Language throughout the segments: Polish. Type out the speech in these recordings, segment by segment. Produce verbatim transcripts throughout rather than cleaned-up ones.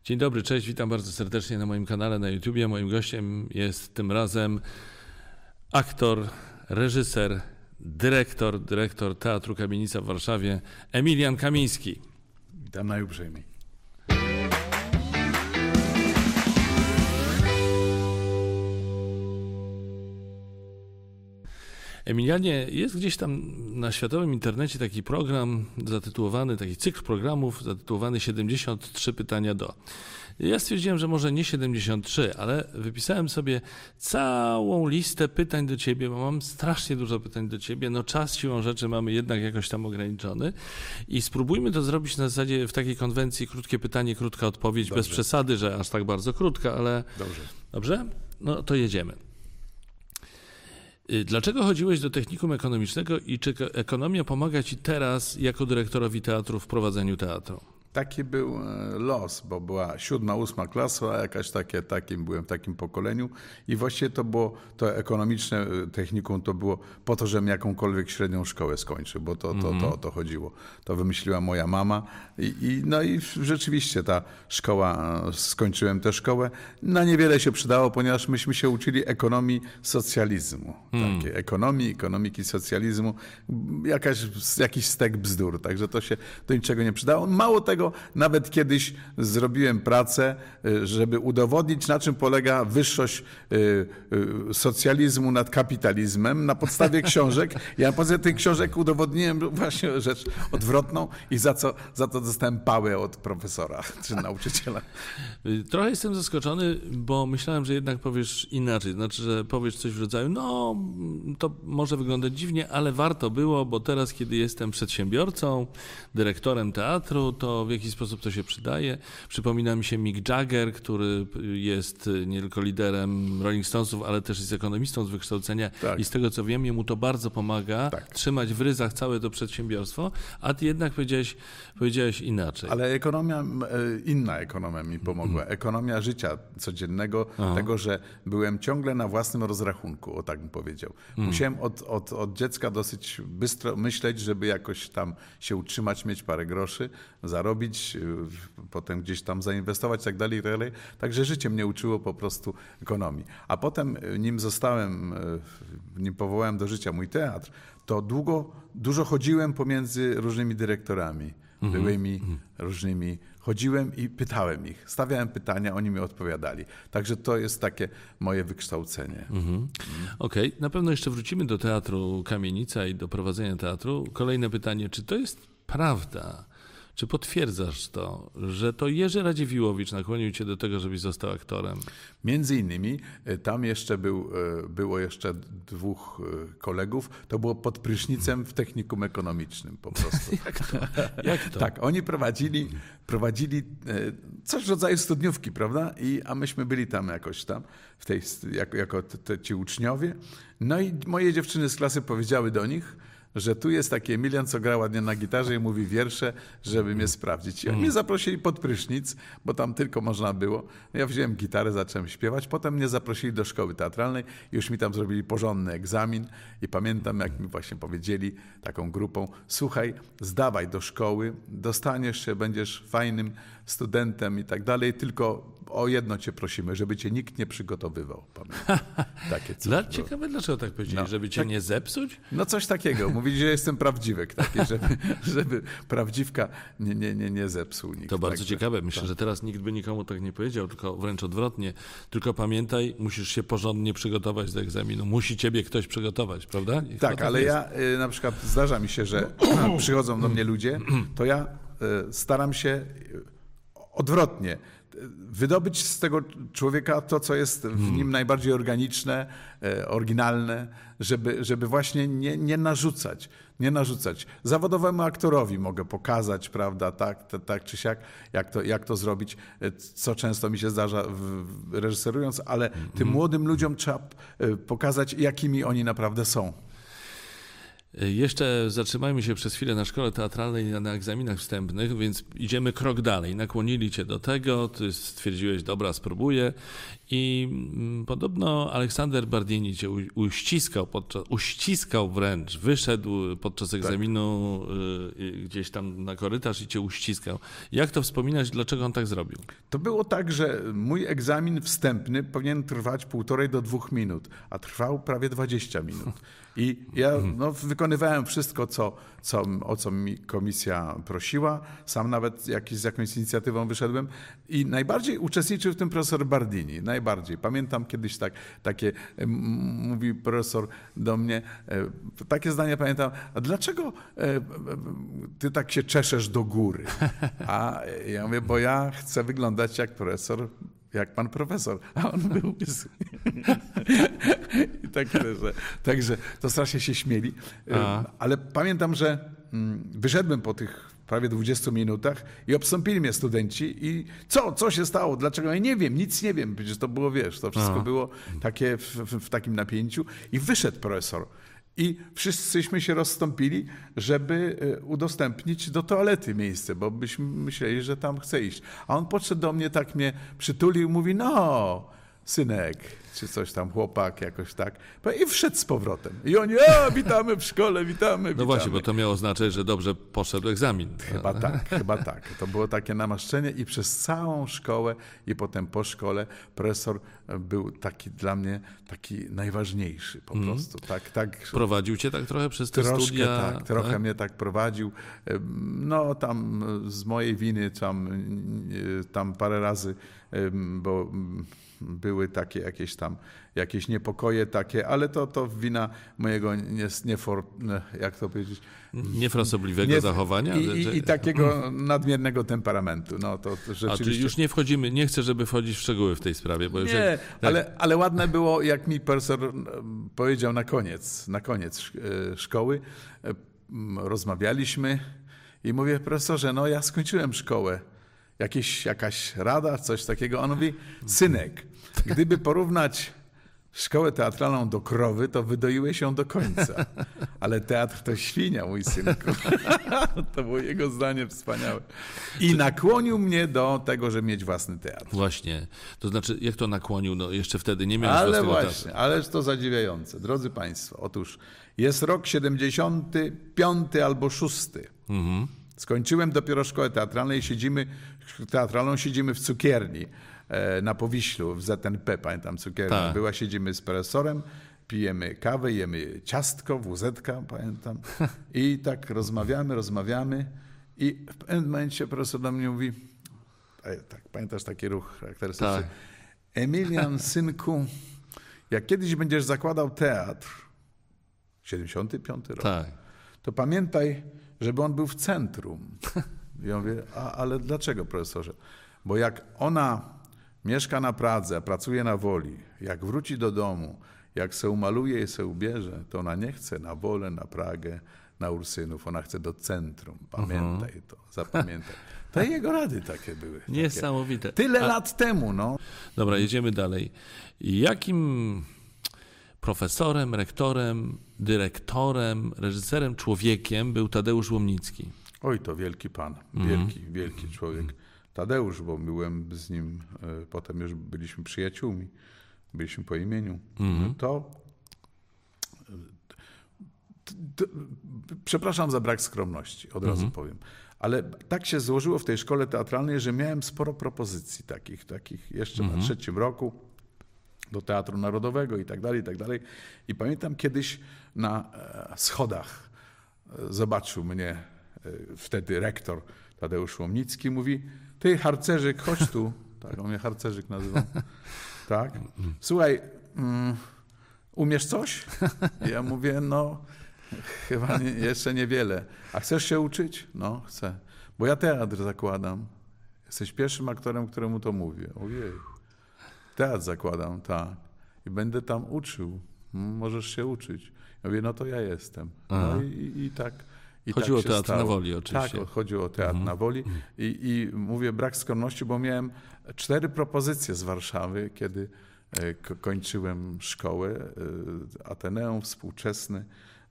Dzień dobry, cześć, witam bardzo serdecznie na moim kanale na YouTubie. Moim gościem jest tym razem aktor, reżyser, dyrektor, dyrektor Teatru Kamienica w Warszawie, Emilian Kamiński. Witam najuprzejmiej. Emilianie, jest gdzieś tam na światowym internecie taki program zatytułowany, taki cykl programów zatytułowany siedemdziesiąt trzy pytania do. Ja stwierdziłem, że może nie siedemdziesiąt trzy, ale wypisałem sobie całą listę pytań do ciebie, bo mam strasznie dużo pytań do ciebie. No czas siłą rzeczy mamy jednak jakoś tam ograniczony i spróbujmy to zrobić na zasadzie w takiej konwencji krótkie pytanie, krótka odpowiedź, Dobrze. Bez przesady, że aż tak bardzo krótka, ale... Dobrze. Dobrze? No to jedziemy. Dlaczego chodziłeś do technikum ekonomicznego i czy ekonomia pomaga ci teraz jako dyrektorowi teatru w prowadzeniu teatru? Taki był los, bo była siódma, ósma klasa, a jakaś takie, takim byłem w takim pokoleniu i właściwie to było, to ekonomiczne technikum to było po to, żebym jakąkolwiek średnią szkołę skończył, bo to, to, to o to chodziło. To wymyśliła moja mama i, i, no i rzeczywiście ta szkoła, skończyłem tę szkołę. Na niewiele się przydało, ponieważ myśmy się uczyli ekonomii socjalizmu. Hmm. Takiej ekonomii, ekonomiki socjalizmu, jakaś, jakiś stek bzdur, także to się do niczego nie przydało. Mało tego, nawet kiedyś zrobiłem pracę, żeby udowodnić, na czym polega wyższość socjalizmu nad kapitalizmem na podstawie książek. Ja na podstawie tych książek udowodniłem właśnie rzecz odwrotną i za co za to dostałem pałę od profesora czy nauczyciela. Trochę jestem zaskoczony, bo myślałem, że jednak powiesz inaczej. Znaczy, że powiesz coś w rodzaju, no to może wyglądać dziwnie, ale warto było, bo teraz, kiedy jestem przedsiębiorcą, dyrektorem teatru, to w jaki sposób to się przydaje. Przypomina mi się Mick Jagger, który jest nie tylko liderem Rolling Stonesów, ale też jest ekonomistą z wykształcenia tak. I z tego co wiem, jemu to bardzo pomaga tak. trzymać w ryzach całe to przedsiębiorstwo, a ty jednak powiedziałeś, powiedziałeś inaczej. Ale ekonomia, inna ekonomia mi pomogła. Mm. Ekonomia życia codziennego, Aha. tego, że byłem ciągle na własnym rozrachunku, o tak bym powiedział. Mm. Musiałem od, od, od dziecka dosyć bystro myśleć, żeby jakoś tam się utrzymać, mieć parę groszy, zarobić, potem gdzieś tam zainwestować i tak dalej, tak dalej. Także życie mnie uczyło po prostu ekonomii. A potem, nim zostałem, nim powołałem do życia mój teatr, to długo, dużo chodziłem pomiędzy różnymi dyrektorami, mhm. byłymi, mhm. różnymi. Chodziłem i pytałem ich, stawiałem pytania, oni mi odpowiadali. Także to jest takie moje wykształcenie. Mhm. Mhm. Okej, okay. Na pewno jeszcze wrócimy do Teatru Kamienica i do prowadzenia teatru. Kolejne pytanie, czy to jest prawda? Czy potwierdzasz to, że to Jerzy Radziwiłowicz nakłonił cię do tego, żebyś został aktorem? Między innymi tam jeszcze był, było jeszcze dwóch kolegów. To było pod prysznicem w technikum ekonomicznym po prostu. Jak to? Jak to? Tak, oni prowadzili, prowadzili coś w rodzaju studniówki, prawda? I, a myśmy byli tam jakoś tam, w tej, jako, jako te, ci uczniowie. No i moje dziewczyny z klasy powiedziały do nich, że tu jest taki Emilian, co gra ładnie na gitarze i mówi wiersze, żeby mnie sprawdzić. I oni mnie zaprosili pod prysznic, bo tam tylko można było. Ja wziąłem gitarę, zacząłem śpiewać. Potem mnie zaprosili do szkoły teatralnej i już mi tam zrobili porządny egzamin. I pamiętam, jak mi właśnie powiedzieli taką grupą, słuchaj, zdawaj do szkoły, dostaniesz się, będziesz fajnym studentem i tak dalej, tylko o jedno cię prosimy, żeby cię nikt nie przygotowywał. Pamiętam. Takie coś Dla, ciekawe, dlaczego tak powiedzieli, no, żeby cię tak, nie zepsuć? No coś takiego. Mówili, że jestem prawdziwek, taki, żeby, żeby prawdziwka nie, nie, nie, nie zepsuł nikt. To bardzo tak, ciekawe. Myślę, tak. że teraz nikt by nikomu tak nie powiedział, tylko wręcz odwrotnie. Tylko pamiętaj, musisz się porządnie przygotować do egzaminu. Musi ciebie ktoś przygotować, prawda? I tak, ale jest. ja na przykład zdarza mi się, że przychodzą do mnie ludzie, to ja staram się odwrotnie wydobyć z tego człowieka to, co jest w nim najbardziej organiczne, oryginalne, żeby, żeby właśnie nie, nie narzucać, nie narzucać. Zawodowemu aktorowi mogę pokazać, prawda, tak, tak, tak czy siak, jak to, jak to zrobić, co często mi się zdarza w, reżyserując, ale tym młodym ludziom trzeba pokazać, jakimi oni naprawdę są. Jeszcze zatrzymajmy się przez chwilę na szkole teatralnej, na egzaminach wstępnych, więc idziemy krok dalej. Nakłonili cię do tego, ty stwierdziłeś, dobra, spróbuję i podobno Aleksander Bardini cię uściskał, podczas, uściskał wręcz, wyszedł podczas egzaminu tak. gdzieś tam na korytarz i cię uściskał. Jak to wspominać, dlaczego on tak zrobił? To było tak, że mój egzamin wstępny powinien trwać półtorej do dwóch minut, a trwał prawie dwadzieścia minut. I ja no, wykonywałem wszystko, co, co, o co mi komisja prosiła. Sam nawet jakiś, z jakąś inicjatywą wyszedłem. I najbardziej uczestniczył w tym profesor Bardini. Najbardziej. Pamiętam kiedyś tak, takie, mówi profesor do mnie, takie zdanie pamiętam, a dlaczego ty tak się czeszesz do góry? A ja mówię, bo ja chcę wyglądać jak profesor, jak pan profesor, a on był I tak, że, także to strasznie się śmieli. A. Ale pamiętam, że wyszedłem po tych prawie dwudziestu minutach i obstąpili mnie studenci i co, co się stało, dlaczego? Ja nie wiem, nic nie wiem, przecież to było, wiesz, to wszystko a. było takie w, w, w takim napięciu i wyszedł profesor. I wszyscyśmy się rozstąpili, żeby udostępnić do toalety miejsce, bo byśmy myśleli, że tam chce iść. A on podszedł do mnie, tak mnie przytulił, mówi, no, synek, czy coś tam, chłopak, jakoś tak. I wszedł z powrotem. I oni, a, witamy w szkole, witamy, No witamy. właśnie, bo to miało znaczyć, że dobrze poszedł egzamin. Chyba tak, chyba tak. To było takie namaszczenie i przez całą szkołę i potem po szkole profesor był taki dla mnie, taki najważniejszy po mm. prostu. Tak, tak. Prowadził cię tak trochę przez te troszkę, studia? Tak, trochę tak? mnie tak prowadził. No tam z mojej winy tam, tam parę razy, bo były takie jakieś tam jakieś niepokoje takie, ale to, to wina mojego nie, niefor, jak to powiedzieć? Niefrasobliwego nie, zachowania? I, i, I takiego nadmiernego temperamentu. No, to rzeczywiście... A czyli już nie wchodzimy, nie chcę, żeby wchodzić w szczegóły w tej sprawie. Bo już nie, jak, ale, tak... ale ładne było, jak mi profesor powiedział na koniec, na koniec szkoły, rozmawialiśmy i mówię, profesorze, no ja skończyłem szkołę. Jakieś, jakaś rada, coś takiego. On mówi, synek, gdyby porównać szkołę teatralną do krowy, to wydoiłeś ją do końca. Ale teatr to świnia, mój synku. To było jego zdanie wspaniałe. I nakłonił mnie do tego, żeby mieć własny teatr. Właśnie. To znaczy, jak to nakłonił? No jeszcze wtedy nie miałeś Ale własnego właśnie, teatru. ależ to zadziwiające. Drodzy państwo, otóż jest rok siedemdziesiąty piąty albo szósty. Mhm. Skończyłem dopiero szkołę teatralną i siedzimy, teatralną siedzimy w cukierni na Powiślu, w Z N P, pamiętam cukiernia tak. była, siedzimy z profesorem, pijemy kawę, jemy ciastko, wuzetka, pamiętam i tak rozmawiamy, rozmawiamy i w pewnym momencie profesor do mnie mówi, tak, pamiętasz taki ruch charakterystyczny, tak. Emilian, synku, jak kiedyś będziesz zakładał teatr, siedemdziesiąty piąty rok, tak. to pamiętaj, żeby on był w centrum. I ja mówię, a, ale dlaczego, profesorze? Bo jak ona mieszka na Pradze, pracuje na Woli, jak wróci do domu, jak se umaluje i se ubierze, to ona nie chce na Wolę, na Pragę, na Ursynów, ona chce do centrum. Pamiętaj uh-huh. to, zapamiętaj. To jego rady takie były. Takie. Niesamowite. Tyle a... lat temu, no. Dobra, jedziemy dalej. Jakim profesorem, rektorem, dyrektorem, reżyserem, człowiekiem był Tadeusz Łomnicki? Oj, to wielki pan, wielki, mm. wielki człowiek. Tadeusz, bo byłem z nim, potem już byliśmy przyjaciółmi, byliśmy po imieniu. Mm. To, to, to, przepraszam za brak skromności, od razu mm. powiem, ale tak się złożyło w tej szkole teatralnej, że miałem sporo propozycji takich, takich jeszcze mm. na trzecim roku. Do Teatru Narodowego i tak dalej, i tak dalej. I pamiętam kiedyś na schodach zobaczył mnie wtedy rektor Tadeusz Łomnicki, mówi, ty harcerzyk, chodź tu. Tak, on mnie harcerzyk nazywał. Tak. Słuchaj, um, umiesz coś? Ja mówię, no chyba nie, jeszcze niewiele. A chcesz się uczyć? No, chcę. Bo ja teatr zakładam. Jesteś pierwszym aktorem, któremu to mówię. Ojej. Teatr zakładam, tak. I będę tam uczył. Możesz się uczyć. Ja mówię, no to ja jestem. No i, i, i tak. I chodziło tak o teatr stało. na Woli oczywiście. Tak, chodziło o teatr mhm. na Woli. I, I mówię, brak skromności, bo miałem cztery propozycje z Warszawy, kiedy kończyłem szkołę. Ateneum, współczesny,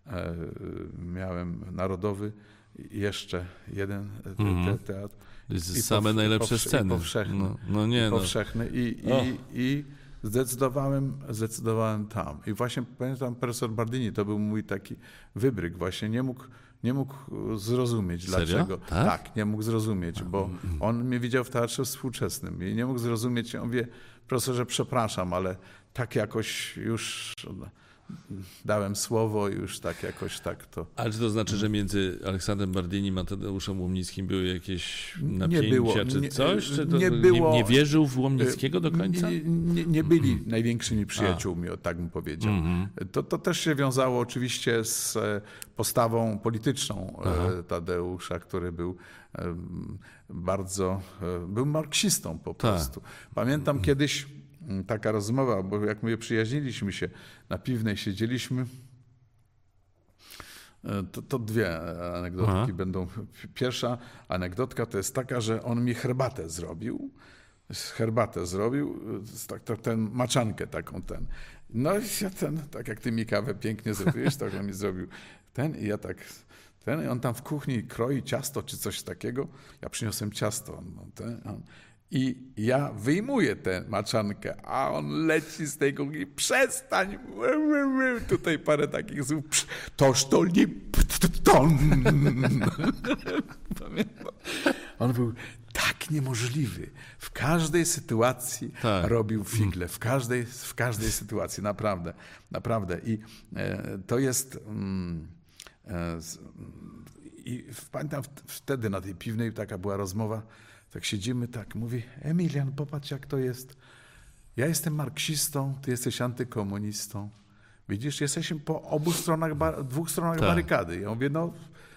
miałem Narodowy, jeszcze jeden Mhm. te, teatr. To jest I same powsz- najlepsze powsz- sceny. I powszechny. No, no nie, I no. powszechny. I, O. i, i zdecydowałem, zdecydowałem tam. I właśnie pamiętam, profesor Bardini, to był mój taki wybryk właśnie. Nie mógł, nie mógł zrozumieć Serio? dlaczego. Tak? nie mógł zrozumieć, bo on mnie widział w teatrze współczesnym i nie mógł zrozumieć. On wie, profesorze, przepraszam, ale tak jakoś już dałem słowo i już tak jakoś tak to... Ale czy to znaczy, że między Aleksandrem Bardini a Tadeuszem Łomnickim były jakieś napięcia, było, czy nie- coś? Czy to nie nie, było- nie wierzył w Łomnickiego do końca? Nie, nie, nie byli największymi przyjaciółmi, o tak bym powiedział. Mhm. To, to też się wiązało oczywiście z e, postawą polityczną e, Aha. Tadeusza, który był e, bardzo, e, był marksistą po Tak. prostu. Pamiętam kiedyś m, taka rozmowa, bo jak my przyjaźniliśmy się, na Piwnej siedzieliśmy, e, to, to dwie anegdotki Aha. będą. Pierwsza anegdotka to jest taka, że on mi herbatę zrobił, herbatę zrobił, tak, tak, ten maczankę taką ten. No i ja ten, tak jak ty mi kawę pięknie zrobiłeś, tak on mi zrobił ten i ja tak, ten i on tam w kuchni kroi ciasto czy coś takiego. Ja przyniosłem ciasto. On, on, ten, on, I ja wyjmuję tę maczankę, a on leci z tej kuchni, przestań, tutaj parę takich słów, toż to nie, ton. Pamiętam. On był tak niemożliwy. W każdej sytuacji Tak. robił figle. W każdej, w każdej sytuacji. Naprawdę. Naprawdę. I e, to jest... Mm, e, z, I pamiętam wtedy na tej Piwnej taka była rozmowa. Tak siedzimy, tak mówi, Emilian, popatrz jak to jest. Ja jestem marksistą, ty jesteś antykomunistą. Widzisz, jesteśmy po obu stronach, bar- dwóch stronach Tak. barykady. Ja mówię, no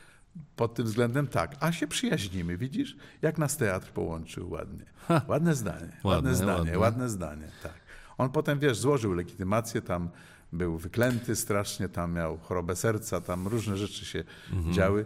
pod tym względem tak. A się przyjaźnimy, widzisz? Jak nas teatr połączył ładnie. Ha. Ładne zdanie, ładne, Ładne, zdanie, ładne. ładne zdanie, tak. On potem, wiesz, złożył legitymację, tam był wyklęty strasznie, tam miał chorobę serca, tam różne rzeczy się Mhm. działy. Y,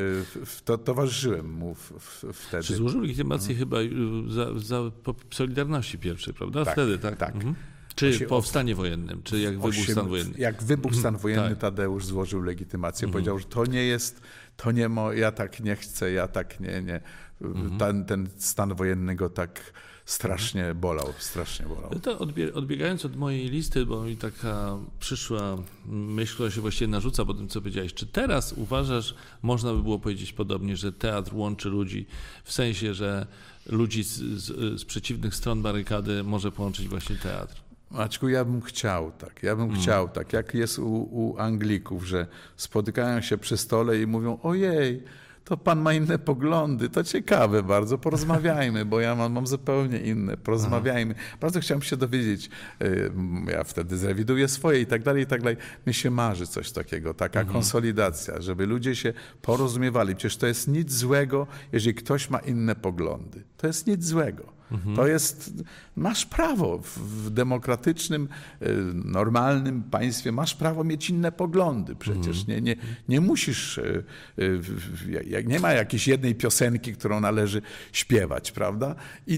w- To towarzyszyłem mu w, w, wtedy. Czy złożył legitymację chyba y, za, za po Solidarności pierwszej, prawda? Tak, Wtedy, tak? tak. Mhm. Czy Właśnie po o- stanie wojennym, czy jak wybuchł Osiem- stan wojenny? Jak wybuchł stan wojenny, tak. Tadeusz złożył legitymację. Powiedział, że to nie jest, to nie mo, ja tak nie chcę, ja tak nie, nie. Ten, ten stan wojenny go tak strasznie bolał, strasznie bolał. To odbie- odbiegając od mojej listy, bo mi taka przyszła myśl, która się właściwie narzuca po tym, co powiedziałeś. Czy teraz uważasz, można by było powiedzieć podobnie, że teatr łączy ludzi, w sensie, że ludzi z, z, z przeciwnych stron barykady może połączyć właśnie teatr? Maćku, ja bym chciał tak, ja bym Mm. chciał tak, jak jest u, u Anglików, że spotykają się przy stole i mówią, ojej, to pan ma inne poglądy, to ciekawe bardzo, porozmawiajmy, bo ja mam, mam zupełnie inne, porozmawiajmy. Bardzo chciałem się dowiedzieć, y, ja wtedy zrewiduję swoje i tak dalej, i tak dalej. Mi się marzy coś takiego, taka Mhm. konsolidacja, żeby ludzie się porozumiewali. Przecież to jest nic złego, jeżeli ktoś ma inne poglądy. To jest nic złego. To jest, masz prawo w, w demokratycznym, y, normalnym państwie, masz prawo mieć inne poglądy przecież. Nie, nie, nie musisz, y, y, w- jak nie ma jakiejś jednej piosenki, którą należy śpiewać, prawda? I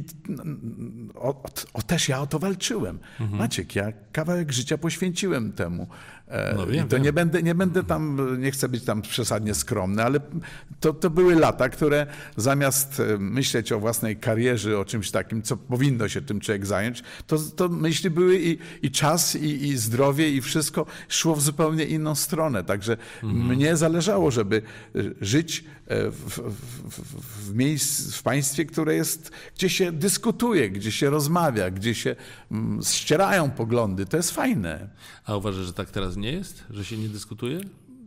mm, o, o, o też ja o to walczyłem. Maciek, ja kawałek życia poświęciłem temu. E, No wiem, I to wiem. nie będę, nie będę tam, nie chcę być tam przesadnie skromny, ale to, to były lata, które zamiast e, myśleć o własnej karierze, o czymś takim, co powinno się tym człowiek zająć, to, to myśli były i, i czas, i, i zdrowie, i wszystko szło w zupełnie inną stronę. Także mnie zależało, żeby e, żyć e, w, w, w, w miejscu, w państwie, które jest, gdzie się dyskutuje, gdzie się rozmawia, gdzie się mm, ścierają poglądy. To jest fajne. A uważasz, że tak teraz nie jest? Że się nie dyskutuje?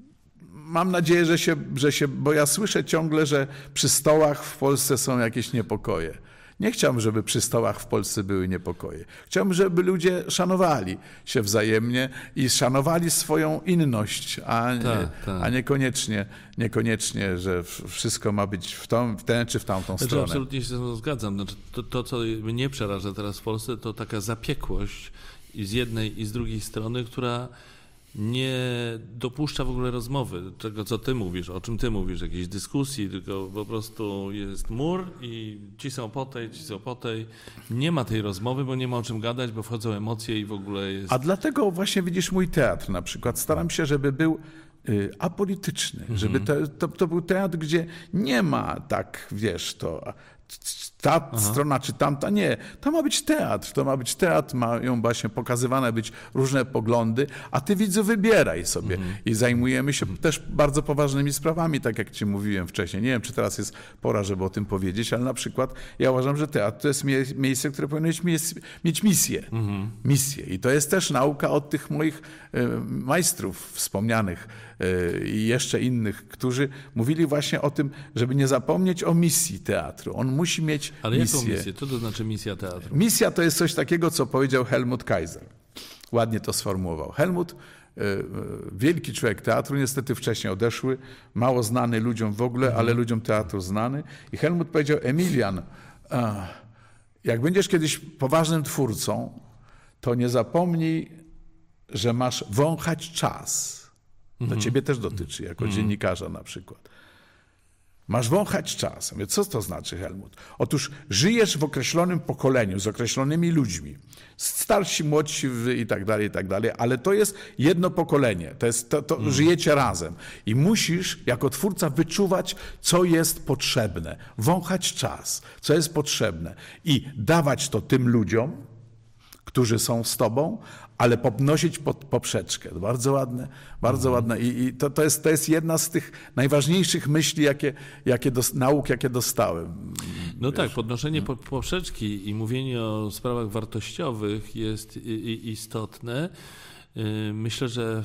Mam nadzieję, że się, że się, bo ja słyszę ciągle, że przy stołach w Polsce są jakieś niepokoje. Nie chciałbym, żeby przy stołach w Polsce były niepokoje. Chciałbym, żeby ludzie szanowali się wzajemnie i szanowali swoją inność, a, nie, Tak, tak. a niekoniecznie, niekoniecznie, że w- wszystko ma być w, tą, w tę czy w tamtą Znaczy, stronę. absolutnie się z tym zgadzam. Znaczy, to, to, co mnie przeraża teraz w Polsce, to taka zapiekłość i z jednej i z drugiej strony, która nie dopuszcza w ogóle rozmowy, tego co ty mówisz, o czym ty mówisz, jakiejś dyskusji, tylko po prostu jest mur i ci są po tej, ci są po tej. Nie ma tej rozmowy, bo nie ma o czym gadać, bo wchodzą emocje i w ogóle jest... A dlatego właśnie widzisz mój teatr na przykład. Staram się, żeby był y, apolityczny, mhm. żeby to, to, to był teatr, gdzie nie ma tak, wiesz, to... ta Aha. strona czy tamta, nie. To ma być teatr, to ma być teatr, mają właśnie pokazywane być różne poglądy, a ty widzu wybieraj sobie mhm. i zajmujemy się mhm. też bardzo poważnymi sprawami, tak jak ci mówiłem wcześniej. Nie wiem, czy teraz jest pora, żeby o tym powiedzieć, ale na przykład ja uważam, że teatr to jest mie- miejsce, które powinno mieć, mieć misję. Mhm. misję. I to jest też nauka od tych moich y, majstrów wspomnianych y, i jeszcze innych, którzy mówili właśnie o tym, żeby nie zapomnieć o misji teatru. On musi mieć Ale misję. jaką misję? Co to znaczy misja teatru? Misja to jest coś takiego, co powiedział Helmut Kaiser. Ładnie to sformułował. Helmut, wielki człowiek teatru, niestety wcześniej odeszły, mało znany ludziom w ogóle, ale ludziom teatru znany. I Helmut powiedział: Emilian, jak będziesz kiedyś poważnym twórcą, to nie zapomnij, że masz wąchać czas. To mhm. ciebie też dotyczy, jako mhm. dziennikarza na przykład. Masz wąchać czas. Mówię, co to znaczy, Helmut? Otóż żyjesz w określonym pokoleniu, z określonymi ludźmi. Starsi, młodsi i tak dalej, i tak dalej, ale to jest jedno pokolenie. To jest, to, to mm. żyjecie razem. I musisz jako twórca wyczuwać, co jest potrzebne. Wąchać czas, co jest potrzebne. I dawać to tym ludziom, którzy są z tobą, ale podnosić pod poprzeczkę. Bardzo ładne, bardzo mhm. ładne. I, i to, to, jest, to jest jedna z tych najważniejszych myśli, jakie, jakie dos, nauk, jakie dostałem. No wiesz? Tak, podnoszenie pod poprzeczki i mówienie o sprawach wartościowych jest i, i istotne. Myślę, że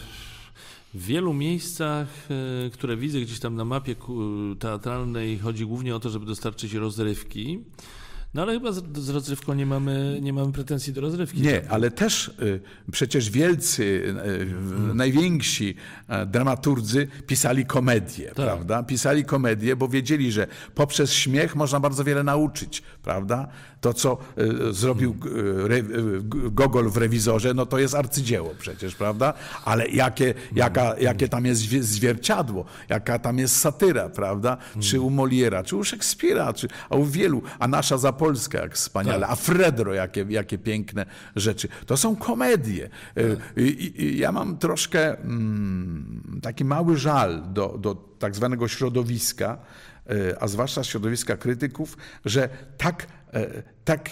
w wielu miejscach, które widzę gdzieś tam na mapie teatralnej, chodzi głównie o to, żeby dostarczyć rozrywki. No ale chyba z, z rozrywką nie mamy, nie mamy pretensji do rozrywki. Nie, ale też y, przecież wielcy, y, hmm. najwięksi y, dramaturdzy pisali komedie, tak. prawda? Pisali komedie, bo wiedzieli, że poprzez śmiech można bardzo wiele nauczyć, prawda? To, co y, zrobił y, re, y, Gogol w Rewizorze, no to jest arcydzieło przecież, prawda? Ale jakie, jaka, jakie tam jest zwierciadło, jaka tam jest satyra, prawda? Czy u Moliera, czy u Szekspira, czy, a u wielu, a nasza Zapolska, jak wspaniale, tak. a Fredro, jakie, jakie piękne rzeczy. To są komedie. Tak. I, i, ja mam troszkę mm, taki mały żal do, do tak zwanego środowiska, a zwłaszcza środowiska krytyków, że tak, tak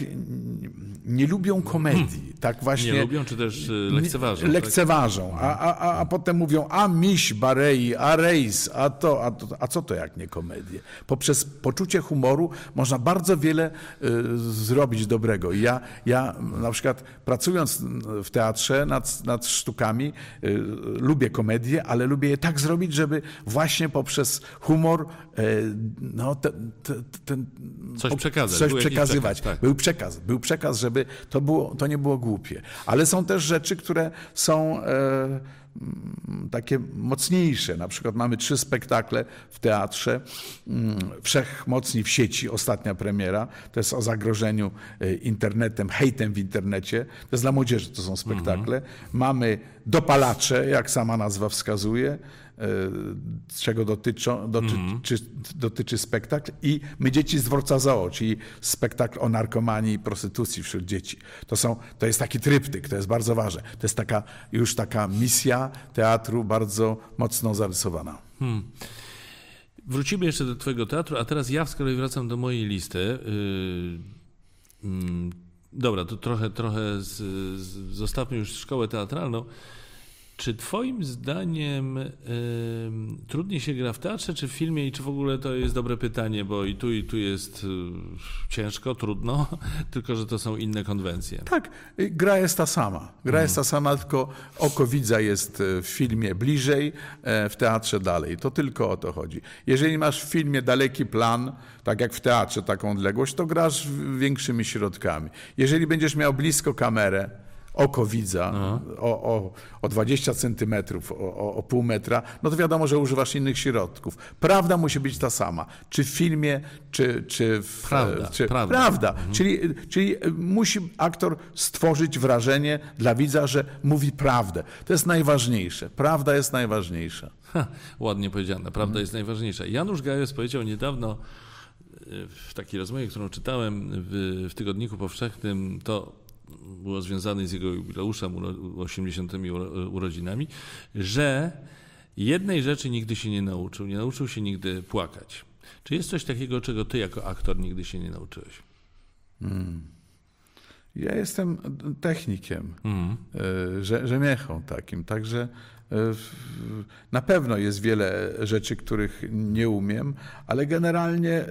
nie lubią komedii. Tak właśnie, nie lubią, czy też lekceważą. Lekceważą, tak? a, a, a potem mówią, a miś Barei, a rejs, a to, a to, a co to jak nie komedie? Poprzez poczucie humoru można bardzo wiele y, zrobić dobrego. I ja, ja na przykład pracując w teatrze nad, nad sztukami, y, lubię komedię, ale lubię je tak zrobić, żeby właśnie poprzez humor y, no, ten, ten, ten, coś przekazać. Coś przekazywać. Przekaz, tak. Był przekaz, był przekaz, żeby to, było, to nie było głupie. Ale są też rzeczy, które są e, takie mocniejsze. Na przykład mamy trzy spektakle w teatrze. Wszechmocni w sieci, ostatnia premiera. To jest o zagrożeniu internetem, hejtem w internecie. To jest dla młodzieży, to są spektakle. Mhm. Mamy Dopalacze, jak sama nazwa wskazuje, czego dotyczą, dotyczy, mm. dotyczy spektakl, i My dzieci z dworca zoo, czyli spektakl o narkomanii i prostytucji wśród dzieci. To, są, to jest taki tryptyk, to jest bardzo ważne. To jest taka, już taka misja teatru bardzo mocno zarysowana. Hmm. Wrócimy jeszcze do twojego teatru, a teraz ja z kolei wracam do mojej listy. Yy, yy, dobra, to trochę, trochę z, z, zostawmy już szkołę teatralną. Czy twoim zdaniem y, trudniej się gra w teatrze, czy w filmie, i czy w ogóle to jest dobre pytanie, bo i tu, i tu jest y, ciężko, trudno, tylko że to są inne konwencje. Tak, gra jest ta sama. Gra mhm. jest ta sama, tylko oko widza jest w filmie bliżej, w teatrze dalej. To tylko o to chodzi. Jeżeli masz w filmie daleki plan, tak jak w teatrze taką odległość, to grasz większymi środkami. Jeżeli będziesz miał blisko kamerę, oko widza o, o, o dwadzieścia centymetrów, o, o, o pół metra, no to wiadomo, że używasz innych środków. Prawda musi być ta sama. Czy w filmie, czy, czy w... Prawda. Czy, prawda. prawda. Mhm. Czyli, czyli musi aktor stworzyć wrażenie dla widza, że mówi prawdę. To jest najważniejsze. Prawda jest najważniejsza. Ha, ładnie powiedziane. Prawda mhm. jest najważniejsza. Janusz Gajos powiedział niedawno w takiej rozmowie, którą czytałem w, w Tygodniku Powszechnym, to było związane z jego jubileuszem, osiemdziesiątymi urodzinami, że jednej rzeczy nigdy się nie nauczył. Nie nauczył się nigdy płakać. Czy jest coś takiego, czego ty jako aktor nigdy się nie nauczyłeś? Hmm. Ja jestem technikiem, mhm. rzemiechą takim, także na pewno jest wiele rzeczy, których nie umiem, ale generalnie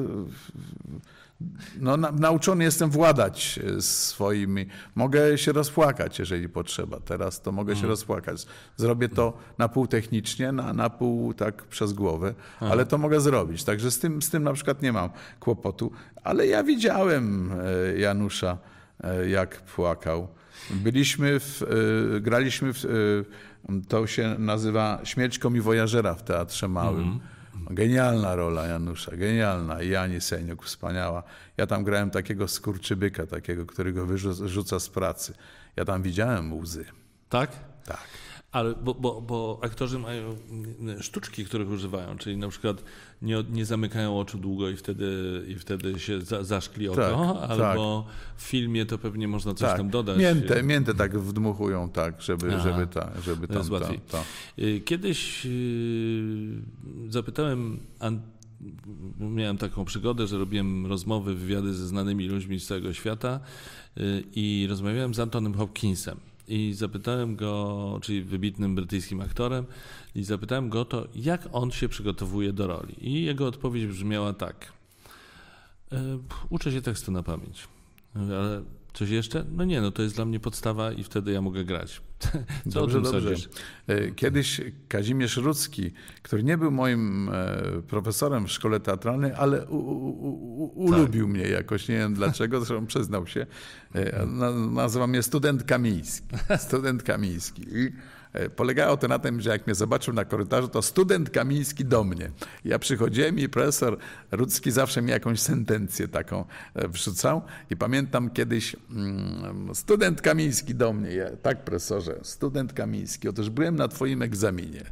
no, na, nauczony jestem władać swoimi. Mogę się rozpłakać, jeżeli potrzeba. Teraz to mogę hmm. się rozpłakać. Zrobię to na pół technicznie, na, na pół tak przez głowę, Aha. ale to mogę zrobić. Także z tym, z tym na przykład nie mam kłopotu. Ale ja widziałem Janusza, jak płakał. Byliśmy, w, graliśmy, w, to się nazywa Śmierć komiwojażera w Teatrze Małym. Hmm. Genialna rola Janusza, genialna. I Ani Seniuk, wspaniała. Ja tam grałem takiego skurczybyka, takiego, który go wyrzuca z pracy. Ja tam widziałem łzy. Tak? Tak. Ale bo, bo, bo aktorzy mają sztuczki, których używają, czyli na przykład nie, nie zamykają oczu długo i wtedy, i wtedy się za, zaszkli oko, tak, albo tak. w filmie to pewnie można coś tak. tam dodać. Miętę, miętę tak wdmuchują, tak, żeby, żeby, ta, żeby tam... To jest ta, ta. Kiedyś zapytałem, miałem taką przygodę, że robiłem rozmowy, wywiady ze znanymi ludźmi z całego świata i rozmawiałem z Antonym Hopkinsem. I zapytałem go, czyli wybitnym brytyjskim aktorem, i zapytałem go o to, jak on się przygotowuje do roli. I jego odpowiedź brzmiała tak. Uczę się tekstu na pamięć. Ale coś jeszcze? No nie, no to jest dla mnie podstawa i wtedy ja mogę grać. Co dobrze, o tym dobrze. sądzisz? Kiedyś Kazimierz Rudzki, który nie był moim profesorem w szkole teatralnej, ale u, u, u, ulubił tak. mnie jakoś, nie wiem dlaczego, zresztą przyznał się. Nazywa mnie student Kamiński. Student Kamiński. I polegało to na tym, że jak mnie zobaczył na korytarzu, to student Kamiński do mnie. Ja przychodziłem i profesor Rudzki zawsze mi jakąś sentencję taką wrzucał i pamiętam kiedyś student Kamiński do mnie. Ja, tak, profesorze, student Kamiński, otóż byłem na twoim egzaminie.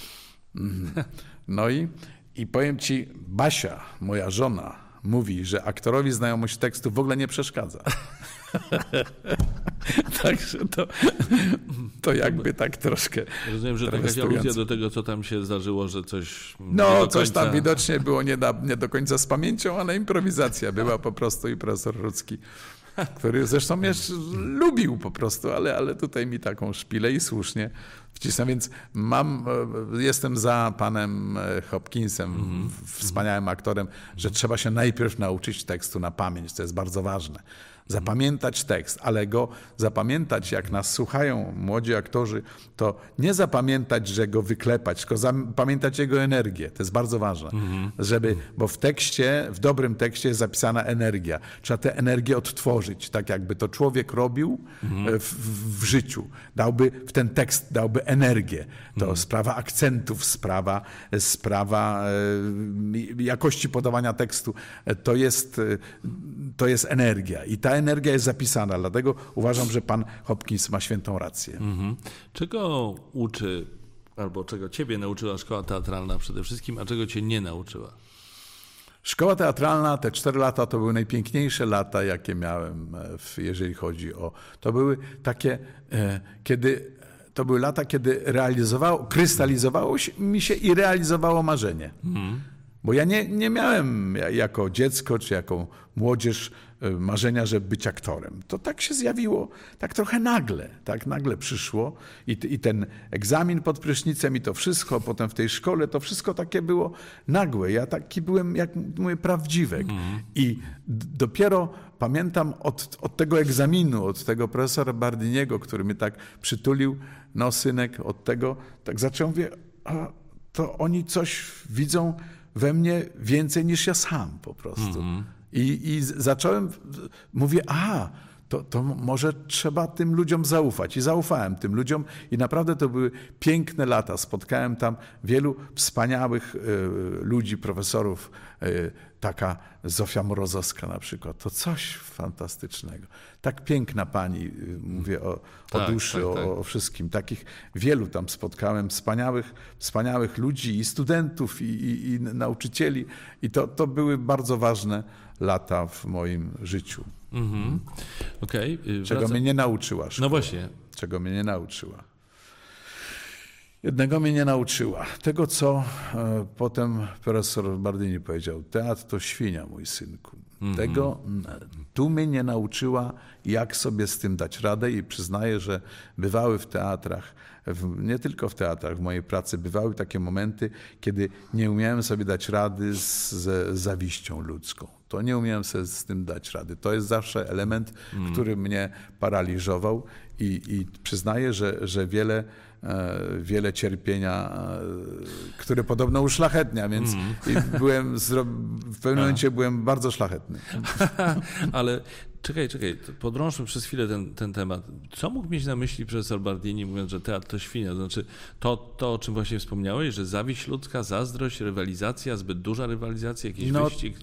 No i, i powiem ci, Basia, moja żona, mówi, że aktorowi znajomość tekstu w ogóle nie przeszkadza. Także to, to jakby tak troszkę... Rozumiem, że to jakaś aluzja do tego, co tam się zdarzyło, że coś... No, coś tam widocznie było nie, da, nie do końca z pamięcią, ale improwizacja była po prostu i profesor Rudzki, który zresztą mnie lubił po prostu, ale, ale tutaj mi taką szpilę i słusznie wcisnę, więc mam, jestem za panem Hopkinsem, mm-hmm. wspaniałym aktorem, że trzeba się najpierw nauczyć tekstu na pamięć, to jest bardzo ważne. Zapamiętać tekst, ale go zapamiętać, jak nas słuchają młodzi aktorzy, to nie zapamiętać, że go wyklepać, tylko zapamiętać jego energię. To jest bardzo ważne, mm-hmm. żeby, bo w tekście, w dobrym tekście jest zapisana energia. Trzeba tę energię odtworzyć, tak jakby to człowiek robił mm-hmm. w, w życiu. Dałby, w ten tekst dałby energię. To mm-hmm. sprawa akcentów, sprawa, sprawa e, jakości podawania tekstu. To jest, to jest energia i ta energia jest zapisana, dlatego uważam, że pan Hopkins ma świętą rację. Mhm. Czego uczy, albo czego ciebie nauczyła szkoła teatralna przede wszystkim, a czego cię nie nauczyła? Szkoła teatralna, te cztery lata to były najpiękniejsze lata, jakie miałem, jeżeli chodzi o... To były takie, kiedy... To były lata, kiedy realizowało, krystalizowało się, mi się i realizowało marzenie. Mhm. Bo ja nie, nie miałem jako dziecko, czy jako młodzież marzenia, żeby być aktorem. To tak się zjawiło, tak trochę nagle, tak nagle przyszło i, i ten egzamin pod prysznicem i to wszystko, potem w tej szkole, to wszystko takie było nagłe. Ja taki byłem, jak mówię, prawdziwek. Mm. I dopiero pamiętam od, od tego egzaminu, od tego profesora Bardiniego, który mnie tak przytulił, no synek, od tego, tak zacząłem, mówię, a to oni coś widzą we mnie więcej niż ja sam po prostu. Mm. I, I zacząłem, mówię, a, to, to może trzeba tym ludziom zaufać. I zaufałem tym ludziom i naprawdę to były piękne lata. Spotkałem tam wielu wspaniałych ludzi, profesorów, taka Zofia Morozowska na przykład. To coś fantastycznego. Tak piękna pani, mówię o, tak, o duszy, tak, tak. O, o wszystkim. Takich wielu tam spotkałem, wspaniałych, wspaniałych ludzi i studentów, i, i, i nauczycieli. I to, to były bardzo ważne lata w moim życiu. Mhm. Okay. Czego Wracam... mnie nie nauczyła szkoła. No właśnie. Czego mnie nie nauczyła. Jednego mnie nie nauczyła. Tego, co e, potem profesor Bardini powiedział. Teatr to świnia, mój synku. Mm-hmm. Tego tu mnie nie nauczyła, jak sobie z tym dać radę i przyznaję, że bywały w teatrach, w, nie tylko w teatrach, w mojej pracy, bywały takie momenty, kiedy nie umiałem sobie dać rady z, z zawiścią ludzką. To nie umiałem sobie z tym dać rady. To jest zawsze element, mm. który mnie paraliżował i, i przyznaję, że, że wiele wiele cierpienia, które podobno uszlachetnia, więc mm. i byłem w pewnym momencie byłem bardzo szlachetny. Ale czekaj, czekaj, podrążmy przez chwilę ten, ten temat. Co mógł mieć na myśli profesor Bardini, mówiąc, że teatr to świnia? Znaczy to, to, o czym właśnie wspomniałeś, że zawiść ludzka, zazdrość, rywalizacja, zbyt duża rywalizacja, jakiś no, wyścig?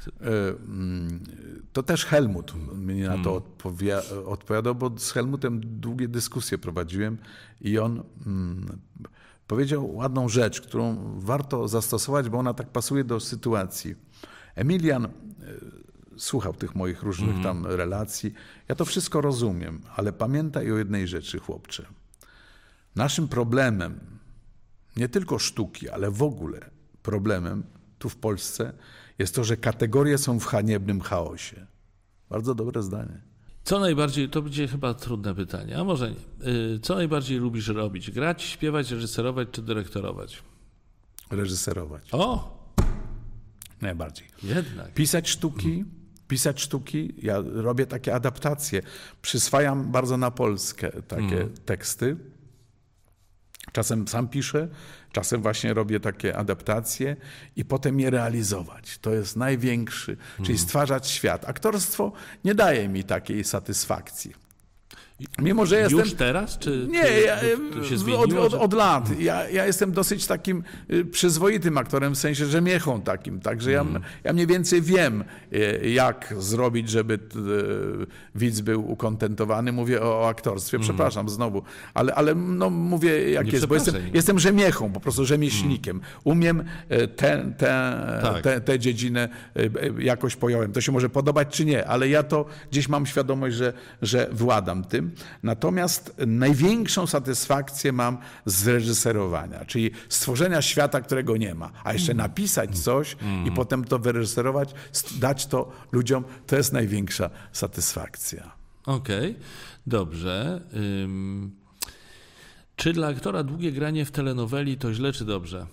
To też Helmut mnie na to odpowi- odpowiadał, bo z Helmutem długie dyskusje prowadziłem i on mm, powiedział ładną rzecz, którą warto zastosować, bo ona tak pasuje do sytuacji. Emilian słuchał tych moich różnych mm. tam relacji. Ja to wszystko rozumiem, ale pamiętaj o jednej rzeczy, chłopcze. Naszym problemem, nie tylko sztuki, ale w ogóle problemem tu w Polsce jest to, że kategorie są w haniebnym chaosie. Bardzo dobre zdanie. Co najbardziej, to będzie chyba trudne pytanie, a może nie. Co najbardziej lubisz robić? Grać, śpiewać, reżyserować czy dyrektorować? Reżyserować. O! Najbardziej. Jednak. Pisać sztuki, pisać sztuki. Ja robię takie adaptacje. Przyswajam bardzo na Polskę takie mm. teksty. Czasem sam piszę, czasem właśnie robię takie adaptacje i potem je realizować. To jest największy, mm. czyli stwarzać świat. Aktorstwo nie daje mi takiej satysfakcji. Mimo, że jestem... Już teraz? Czy, nie, czy ja, to się zmieniło, od, od, od lat. Ja, ja jestem dosyć takim przyzwoitym aktorem, w sensie rzemiechą takim. Także mm. ja, ja mniej więcej wiem, jak zrobić, żeby widz był ukontentowany. Mówię o, o aktorstwie. Mm. Przepraszam znowu. Ale, ale no, mówię, jak nie jest. Bo jestem, jestem rzemiechą, po prostu rzemieślnikiem. Mm. Umiem tę te, tak. te, te dziedzinę jakoś pojąłem. To się może podobać, czy nie, ale ja to gdzieś mam świadomość, że, że władam tym. Natomiast największą satysfakcję mam z reżyserowania, czyli stworzenia świata, którego nie ma, a jeszcze napisać coś mm. i potem to wyreżyserować, dać to ludziom, to jest największa satysfakcja. Okej, okay. Dobrze. Ym... Czy dla aktora długie granie w telenoweli to źle czy dobrze?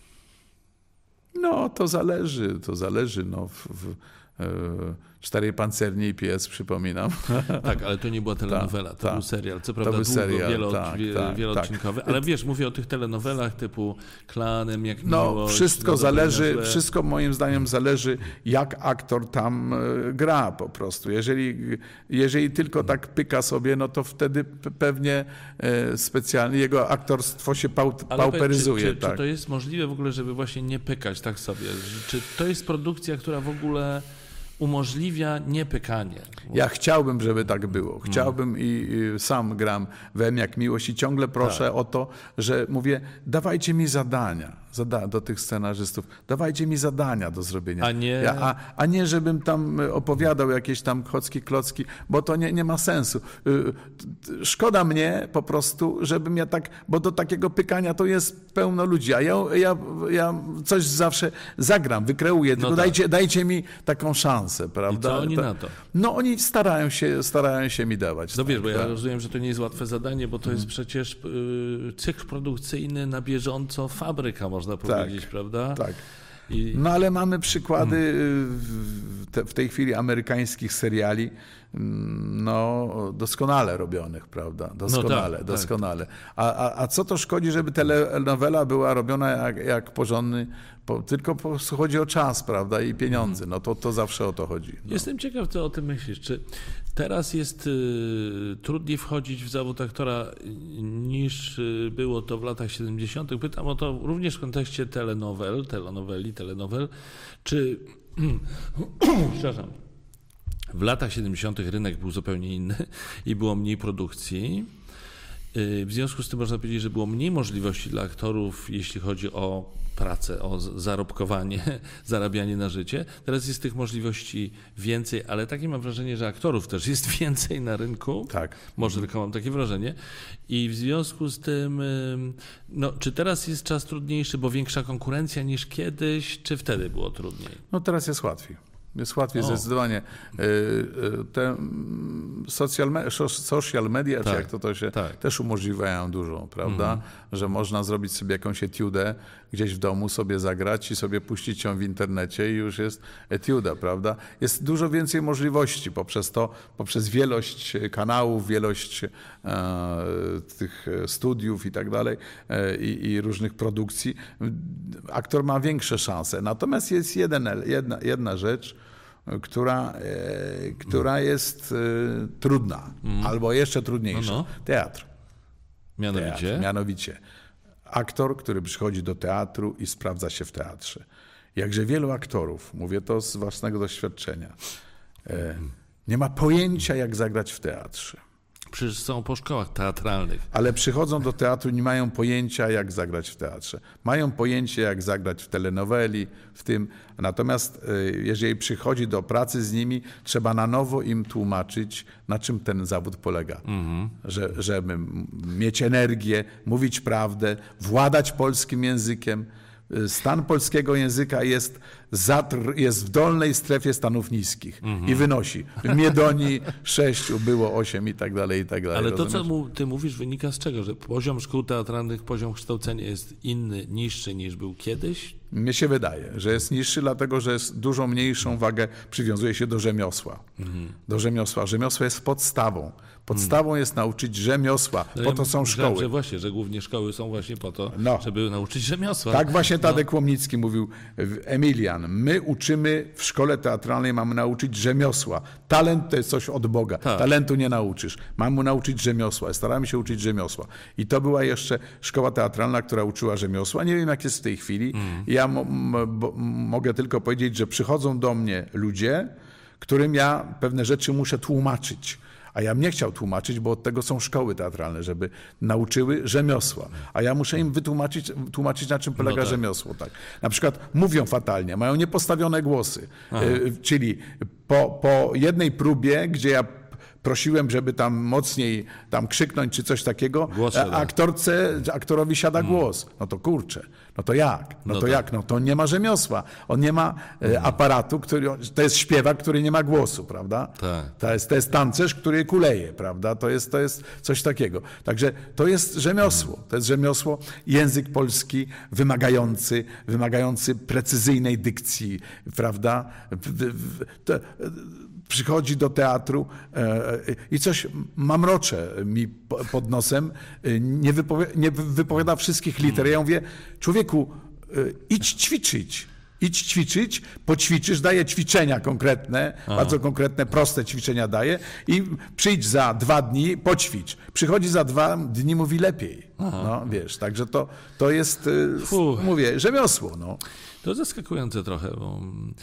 No, to zależy, to zależy. No, w, w, Czterej pancerni i pies, przypominam. Tak, ale to nie była telenowela, to ta, był serial. Co prawda długo, serial, wielo, tak, tak, wieloodcinkowy, tak. Ale wiesz, mówię o tych telenowelach typu Klanem, jak No, miłość, wszystko zależy, wszystko moim zdaniem zależy, jak aktor tam gra po prostu. Jeżeli, jeżeli tylko tak pyka sobie, no to wtedy pewnie specjalnie jego aktorstwo się pał, pauperyzuje. Czy, czy, tak. czy to jest możliwe w ogóle, żeby właśnie nie pykać tak sobie? Czy to jest produkcja, która w ogóle umożliwia niepykanie? Ja chciałbym, żeby tak było. Chciałbym i, i sam gram we M jak miłość i ciągle proszę tak. o to, że mówię, dawajcie mi zadania zada- do tych scenarzystów, dawajcie mi zadania do zrobienia. A nie, ja, a, a nie żebym tam opowiadał jakieś tam chocki, klocki, bo to nie, nie ma sensu. Szkoda mnie po prostu, żebym ja tak, bo do takiego pykania to jest pełno ludzi, a ja, ja, ja coś zawsze zagram, wykreuję, tylko no tak. dajcie, dajcie mi taką szansę, prawda? I co oni to, na to? No oni starają się, starają się mi dawać. No tak, wiesz, bo ja tak. rozumiem, że to nie jest łatwe zadanie, bo to hmm. jest przecież y, cykl produkcyjny na bieżąco, fabryka można powiedzieć, tak, prawda? Tak. I... No ale mamy przykłady w, te, w tej chwili amerykańskich seriali, no, doskonale robionych, prawda? Doskonale, no tak, doskonale. A, a, a co to szkodzi, żeby telenowela była robiona jak, jak porządny, po, tylko po prostu chodzi o czas, prawda, i pieniądze. No to, to zawsze o to chodzi. No. Jestem ciekaw, co o tym myślisz. Czy teraz jest y, trudniej wchodzić w zawód aktora niż y, było to w latach siedemdziesiątych? Pytam o to również w kontekście telenowel, telenoweli, telenowel. Czy, przepraszam, w latach siedemdziesiątych rynek był zupełnie inny i było mniej produkcji. W związku z tym można powiedzieć, że było mniej możliwości dla aktorów, jeśli chodzi o pracę, o zarobkowanie, zarabianie na życie. Teraz jest tych możliwości więcej, ale takie mam wrażenie, że aktorów też jest więcej na rynku. Tak. Może tylko mam takie wrażenie. I w związku z tym, no, czy teraz jest czas trudniejszy, bo większa konkurencja niż kiedyś, czy wtedy było trudniej? No teraz jest łatwiej. Jest łatwiej, o. zdecydowanie. Te social, me, social media, tak, czy jak to, to się tak. też umożliwiają dużo, prawda? Mhm. Że można zrobić sobie jakąś etiudę gdzieś w domu, sobie zagrać i sobie puścić ją w internecie i już jest etiuda, prawda? Jest dużo więcej możliwości poprzez to, poprzez wielość kanałów, wielość e, tych studiów i tak dalej i, i różnych produkcji. Aktor ma większe szanse. Natomiast jest jeden, jedna, jedna rzecz, która, e, która jest e, trudna, mm. albo jeszcze trudniejsza. No, no. Teatr. Mianowicie? Teatr. Mianowicie. Aktor, który przychodzi do teatru i sprawdza się w teatrze. Jakże wielu aktorów, mówię to z własnego doświadczenia, e, nie ma pojęcia, jak zagrać w teatrze. Przecież są po szkołach teatralnych. Ale przychodzą do teatru i nie mają pojęcia, jak zagrać w teatrze. Mają pojęcie, jak zagrać w telenoweli, w tym. Natomiast jeżeli przychodzi do pracy z nimi, trzeba na nowo im tłumaczyć, na czym ten zawód polega. Mhm. Że, żeby mieć energię, mówić prawdę, władać polskim językiem. Stan polskiego języka jest, zatr, jest w dolnej strefie stanów niskich mm-hmm. i wynosi. W Miedonii sześciu było osiem i tak dalej, i tak dalej. Ale rozumiesz? to, co mu, ty mówisz, wynika z czego? Że poziom szkół teatralnych, poziom kształcenia jest inny, niższy niż był kiedyś? Mnie się wydaje, że jest niższy, dlatego że jest dużo mniejszą wagę przywiązuje się do rzemiosła. Mm-hmm. Do rzemiosła. Rzemiosło jest podstawą. Podstawą mm. jest nauczyć rzemiosła. No po to są szkoły. Że właśnie, że głównie szkoły są właśnie po to, no. żeby nauczyć rzemiosła. Tak właśnie Tadek no. Łomnicki mówił, Emilian, my uczymy w szkole teatralnej, mamy nauczyć rzemiosła. Talent to jest coś od Boga. Tak. Talentu nie nauczysz. Mamy mu nauczyć rzemiosła. Staramy się uczyć rzemiosła. I to była jeszcze szkoła teatralna, która uczyła rzemiosła. Nie wiem, jak jest w tej chwili. Mm. Ja m- m- bo, mogę tylko powiedzieć, że przychodzą do mnie ludzie, którym ja pewne rzeczy muszę tłumaczyć. A ja bym nie chciał tłumaczyć, bo od tego są szkoły teatralne, żeby nauczyły rzemiosła. A ja muszę im wytłumaczyć, tłumaczyć, na czym polega no tak. rzemiosło. Tak. Na przykład mówią fatalnie, mają niepostawione głosy. Y, czyli po, po jednej próbie, gdzie ja prosiłem, żeby tam mocniej tam krzyknąć czy coś takiego, aktorce, aktorowi siada mm. głos. No to kurczę, no to jak? No, no to tak. jak? No to nie ma rzemiosła. On nie ma mm. aparatu, który, to jest śpiewak, który nie ma głosu, prawda? Tak. To jest, to jest tancerz, który kuleje, prawda? To jest, to jest coś takiego. Także to jest rzemiosło. Mm. To jest rzemiosło, język polski wymagający, wymagający precyzyjnej dykcji, prawda? To, przychodzi do teatru i coś mamrocze mi pod nosem, nie wypowiada, nie wypowiada wszystkich liter. Ja mówię, człowieku, idź ćwiczyć. Idź ćwiczyć, poćwiczysz, daję ćwiczenia konkretne, Aha. bardzo konkretne, proste ćwiczenia daję i przyjdź za dwa dni, poćwicz. Przychodzi za dwa dni, mówi lepiej. Aha. No wiesz, także to, to jest, Fuh. mówię, rzemiosło. No. To zaskakujące trochę, bo,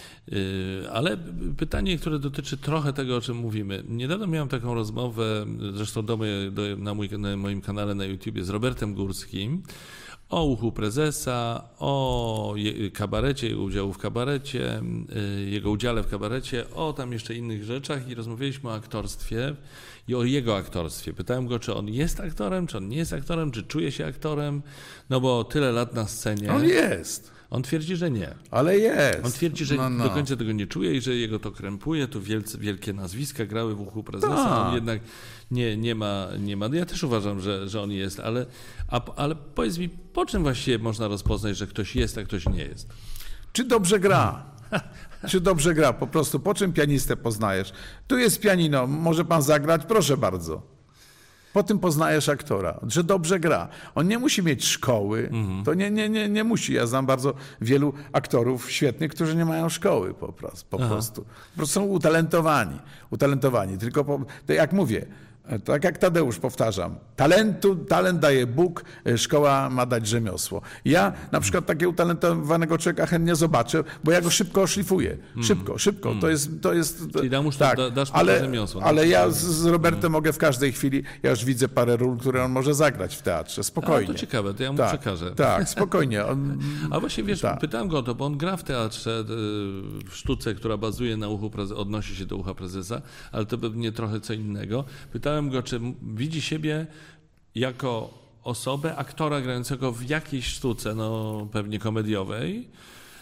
yy, ale pytanie, które dotyczy trochę tego, o czym mówimy. Niedawno miałem taką rozmowę, zresztą do moje, do, na, mój, na moim kanale na YouTubie z Robertem Górskim, o Uchu Prezesa, o je, kabarecie, jego udziału w kabarecie, yy, jego udziale w kabarecie, o tam jeszcze innych rzeczach i rozmawialiśmy o aktorstwie i o jego aktorstwie. Pytałem go, czy on jest aktorem, czy on nie jest aktorem, czy czuje się aktorem, no bo tyle lat na scenie. On jest. On twierdzi, że nie. Ale jest. On twierdzi, że no, no. do końca tego nie czuje i że jego to krępuje. Tu wielce, wielkie nazwiska grały w Uchu Prezesa. Ta. On jednak nie, nie, ma, nie ma. Ja też uważam, że, że on jest, ale, a, ale powiedz mi, po czym właściwie można rozpoznać, że ktoś jest, a ktoś nie jest? Czy dobrze gra? Czy dobrze gra? Po prostu po czym pianistę poznajesz? Tu jest pianino, może pan zagrać? Proszę bardzo. Po tym poznajesz aktora, że dobrze gra. On nie musi mieć szkoły, mhm. to nie, nie, nie, nie musi. Ja znam bardzo wielu aktorów świetnych, którzy nie mają szkoły po prostu. Po prostu. Po prostu są utalentowani. utalentowani. Tylko po, to jak mówię, tak jak Tadeusz, powtarzam, talentu, talent daje Bóg, szkoła ma dać rzemiosło. Ja na przykład takiego utalentowanego człowieka chętnie zobaczę, bo ja go szybko oszlifuję. Szybko, szybko. To jest... To jest Czyli dasz, tak, da, dasz ale, rzemiosło. ale ja z, z Robertem hmm. mogę w każdej chwili, ja już widzę parę ról, które on może zagrać w teatrze. Spokojnie. A, to ciekawe, to ja mu tak, przekażę. Tak, spokojnie. On, A właśnie wiesz, tak. pytałem go o to, bo on gra w teatrze, w sztuce, która bazuje na uchu, odnosi się do ucha prezesa, ale to pewnie trochę co innego. Pytałem go, czy widzi siebie jako osobę, aktora grającego w jakiejś sztuce, no pewnie komediowej,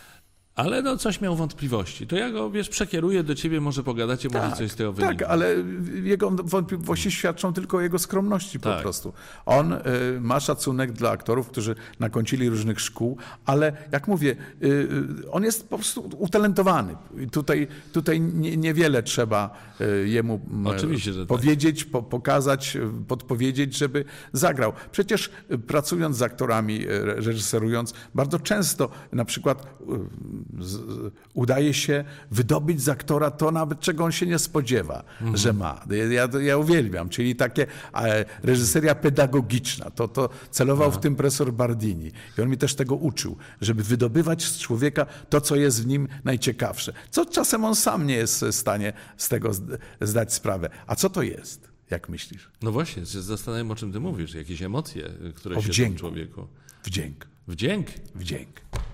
ale no coś miał wątpliwości. To ja go, wiesz, przekieruję do ciebie, może pogadacie, może tak, coś z tego wyniknie. Tak, ale jego wątpliwości świadczą tylko o jego skromności po tak. prostu. On y, ma szacunek dla aktorów, którzy nakończyli różnych szkół, ale jak mówię, y, on jest po prostu utalentowany. Tutaj, tutaj nie, niewiele trzeba y, jemu Oczywiście, że powiedzieć, tak. po, pokazać, podpowiedzieć, żeby zagrał. Przecież y, pracując z aktorami, y, reżyserując, bardzo często na przykład y, Z, udaje się wydobyć z aktora to nawet, czego on się nie spodziewa, mhm. że ma. Ja, ja uwielbiam, czyli takie e, reżyseria pedagogiczna. To, to celował Aha. w tym profesor Bardini. I on mi też tego uczył, żeby wydobywać z człowieka to, co jest w nim najciekawsze. Co czasem on sam nie jest w stanie z tego zdać sprawę. A co to jest, jak myślisz? No właśnie, się zastanawiam, o czym ty mówisz. Jakieś emocje, które o się wdzięku. w człowieku. Wdzięk. Wdzięk? Wdzięk.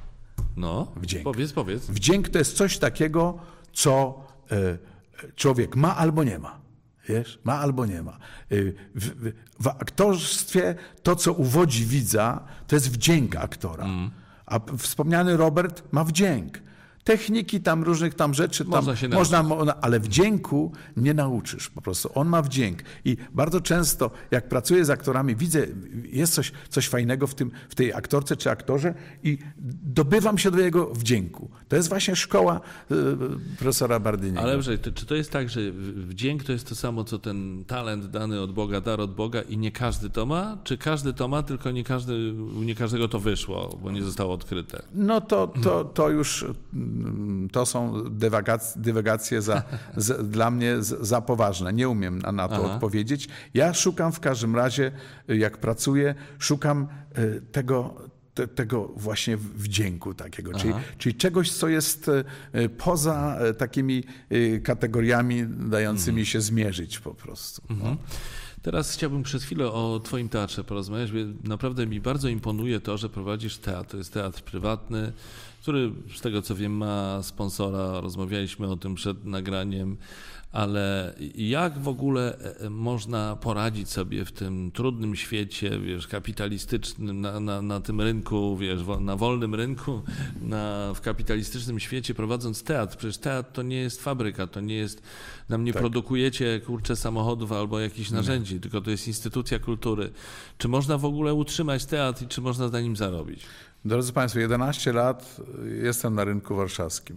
No, wdzięk. powiedz, powiedz. Wdzięk to jest coś takiego, co y, człowiek ma albo nie ma. Wiesz? Ma albo nie ma. Y, w, w, w aktorstwie to, co uwodzi widza, to jest wdzięk aktora. Mm. A wspomniany Robert ma wdzięk. Techniki tam, różnych tam rzeczy, tam można się można, ale wdzięku nie nauczysz po prostu. On ma wdzięk. I bardzo często, jak pracuję z aktorami, widzę, jest coś, coś fajnego w, tym, w tej aktorce czy aktorze i dobywam się do jego wdzięku. To jest właśnie szkoła y, profesora Bardiniego. Ale czy to jest tak, że wdzięk to jest to samo, co ten talent dany od Boga, dar od Boga i nie każdy to ma? Czy każdy to ma, tylko nie, każdy, nie każdego to wyszło, bo nie zostało odkryte? No to, to, to już... To są dywagacje, dywagacje za, za, dla mnie za poważne. Nie umiem na, na to Aha. odpowiedzieć. Ja szukam w każdym razie, jak pracuję, szukam tego, te, tego właśnie wdzięku takiego, czyli, czyli czegoś, co jest poza takimi kategoriami dającymi mhm. się zmierzyć po prostu. Mhm. No. Teraz chciałbym przez chwilę o twoim teatrze porozmawiać. Naprawdę mi bardzo imponuje to, że prowadzisz teatr. To jest teatr prywatny, który z tego co wiem ma sponsora. Rozmawialiśmy o tym przed nagraniem. Ale jak w ogóle można poradzić sobie w tym trudnym świecie, wiesz, kapitalistycznym, na, na, na tym rynku, wiesz, na wolnym rynku, na, w kapitalistycznym świecie prowadząc teatr? Przecież teatr to nie jest fabryka, to nie jest, nam nie tak. produkujecie, kurczę, samochodów albo jakichś narzędzi, nie. tylko to jest instytucja kultury. Czy można w ogóle utrzymać teatr i czy można na nim zarobić? Drodzy Państwo, jedenaście lat jestem na rynku warszawskim.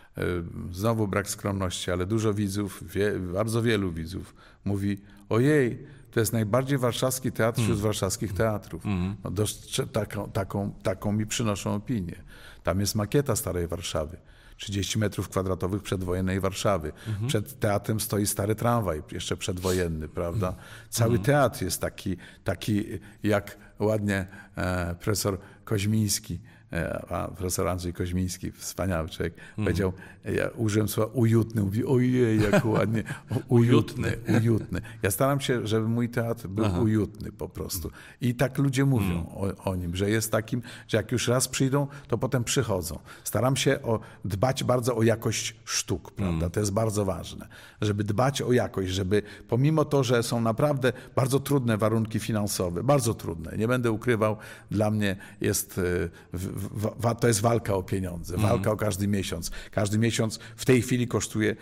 Znowu brak skromności, ale dużo widzów, wie, bardzo wielu widzów mówi: ojej, to jest najbardziej warszawski teatr wśród mm. warszawskich teatrów. Mm. No dość, taką, taką, taką mi przynoszą opinię. Tam jest makieta Starej Warszawy. trzydzieści metrów kwadratowych przedwojennej Warszawy. Mm-hmm. Przed teatrem stoi stary tramwaj, jeszcze przedwojenny, prawda? Mm. Cały mm. teatr jest taki, taki jak ładnie e, profesor Koźmiński, a profesor Andrzej Koźmiński, wspaniały człowiek, mm. powiedział, ja użyłem słowa ujutny, mówi, ojej, jak ładnie, ujutny, ujutny. Ja staram się, żeby mój teatr był Aha. ujutny po prostu. I tak ludzie mówią mm. o, o nim, że jest takim, że jak już raz przyjdą, to potem przychodzą. Staram się o, dbać bardzo o jakość sztuk, prawda? Mm. To jest bardzo ważne, żeby dbać o jakość, żeby pomimo to, że są naprawdę bardzo trudne warunki finansowe, bardzo trudne, nie będę ukrywał, dla mnie jest w, W, to jest walka o pieniądze, walka mm. o każdy miesiąc. Każdy miesiąc w tej chwili kosztuje,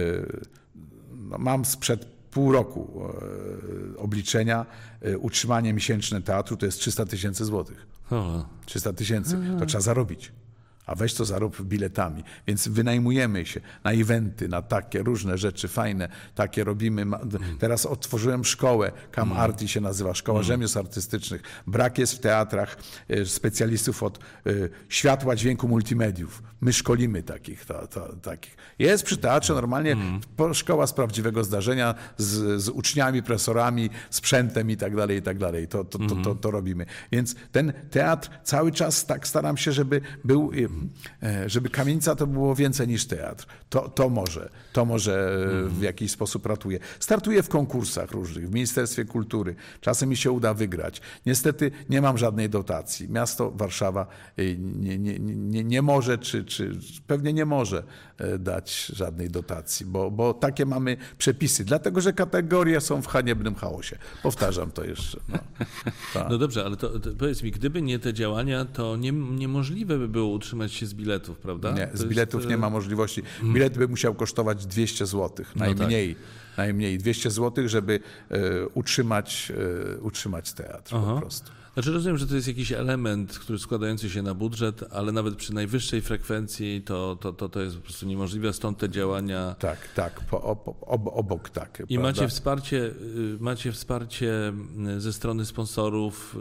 no mam sprzed pół roku obliczenia, utrzymanie miesięczne teatru to jest trzysta tysięcy złotych. trzysta tysięcy, to trzeba zarobić. A weź to zarób biletami. Więc wynajmujemy się na eventy, na takie różne rzeczy fajne. Takie robimy. Teraz otworzyłem szkołę, Cam mm. Arti się nazywa, Szkoła mm. Rzemiosł Artystycznych. Brak jest w teatrach specjalistów od y, światła, dźwięku, multimediów. My szkolimy takich. Ta, ta, takich. Jest przy teatrze normalnie mm. szkoła z prawdziwego zdarzenia, z, z uczniami, profesorami, sprzętem i tak dalej, i tak dalej. To, to, to, to, to robimy. Więc ten teatr cały czas tak staram się, żeby był, żeby kamienica to było więcej niż teatr. To, to może, to może w jakiś sposób ratuje. Startuję w konkursach różnych, w Ministerstwie Kultury. Czasem mi się uda wygrać. Niestety nie mam żadnej dotacji. Miasto Warszawa nie, nie, nie, nie może, czy, czy pewnie nie może dać żadnej dotacji, bo, bo takie mamy przepisy. Dlatego, że kategorie są w haniebnym chaosie. Powtarzam to jeszcze. No, tak. No dobrze, ale to, to powiedz mi, gdyby nie te działania, to nie, niemożliwe by było utrzymać się z biletów, prawda? Nie, to z biletów jest... nie ma możliwości. Bilet by musiał kosztować dwieście złotych, najmniej. No tak. Najmniej dwieście złotych, żeby e, utrzymać, e, utrzymać teatr. Aha. Po prostu. Znaczy rozumiem, że to jest jakiś element, który składający się na budżet, ale nawet przy najwyższej frekwencji to, to, to, to jest po prostu niemożliwe, stąd te działania. Tak, tak, po, ob, ob, obok tak. I macie wsparcie, macie wsparcie ze strony sponsorów,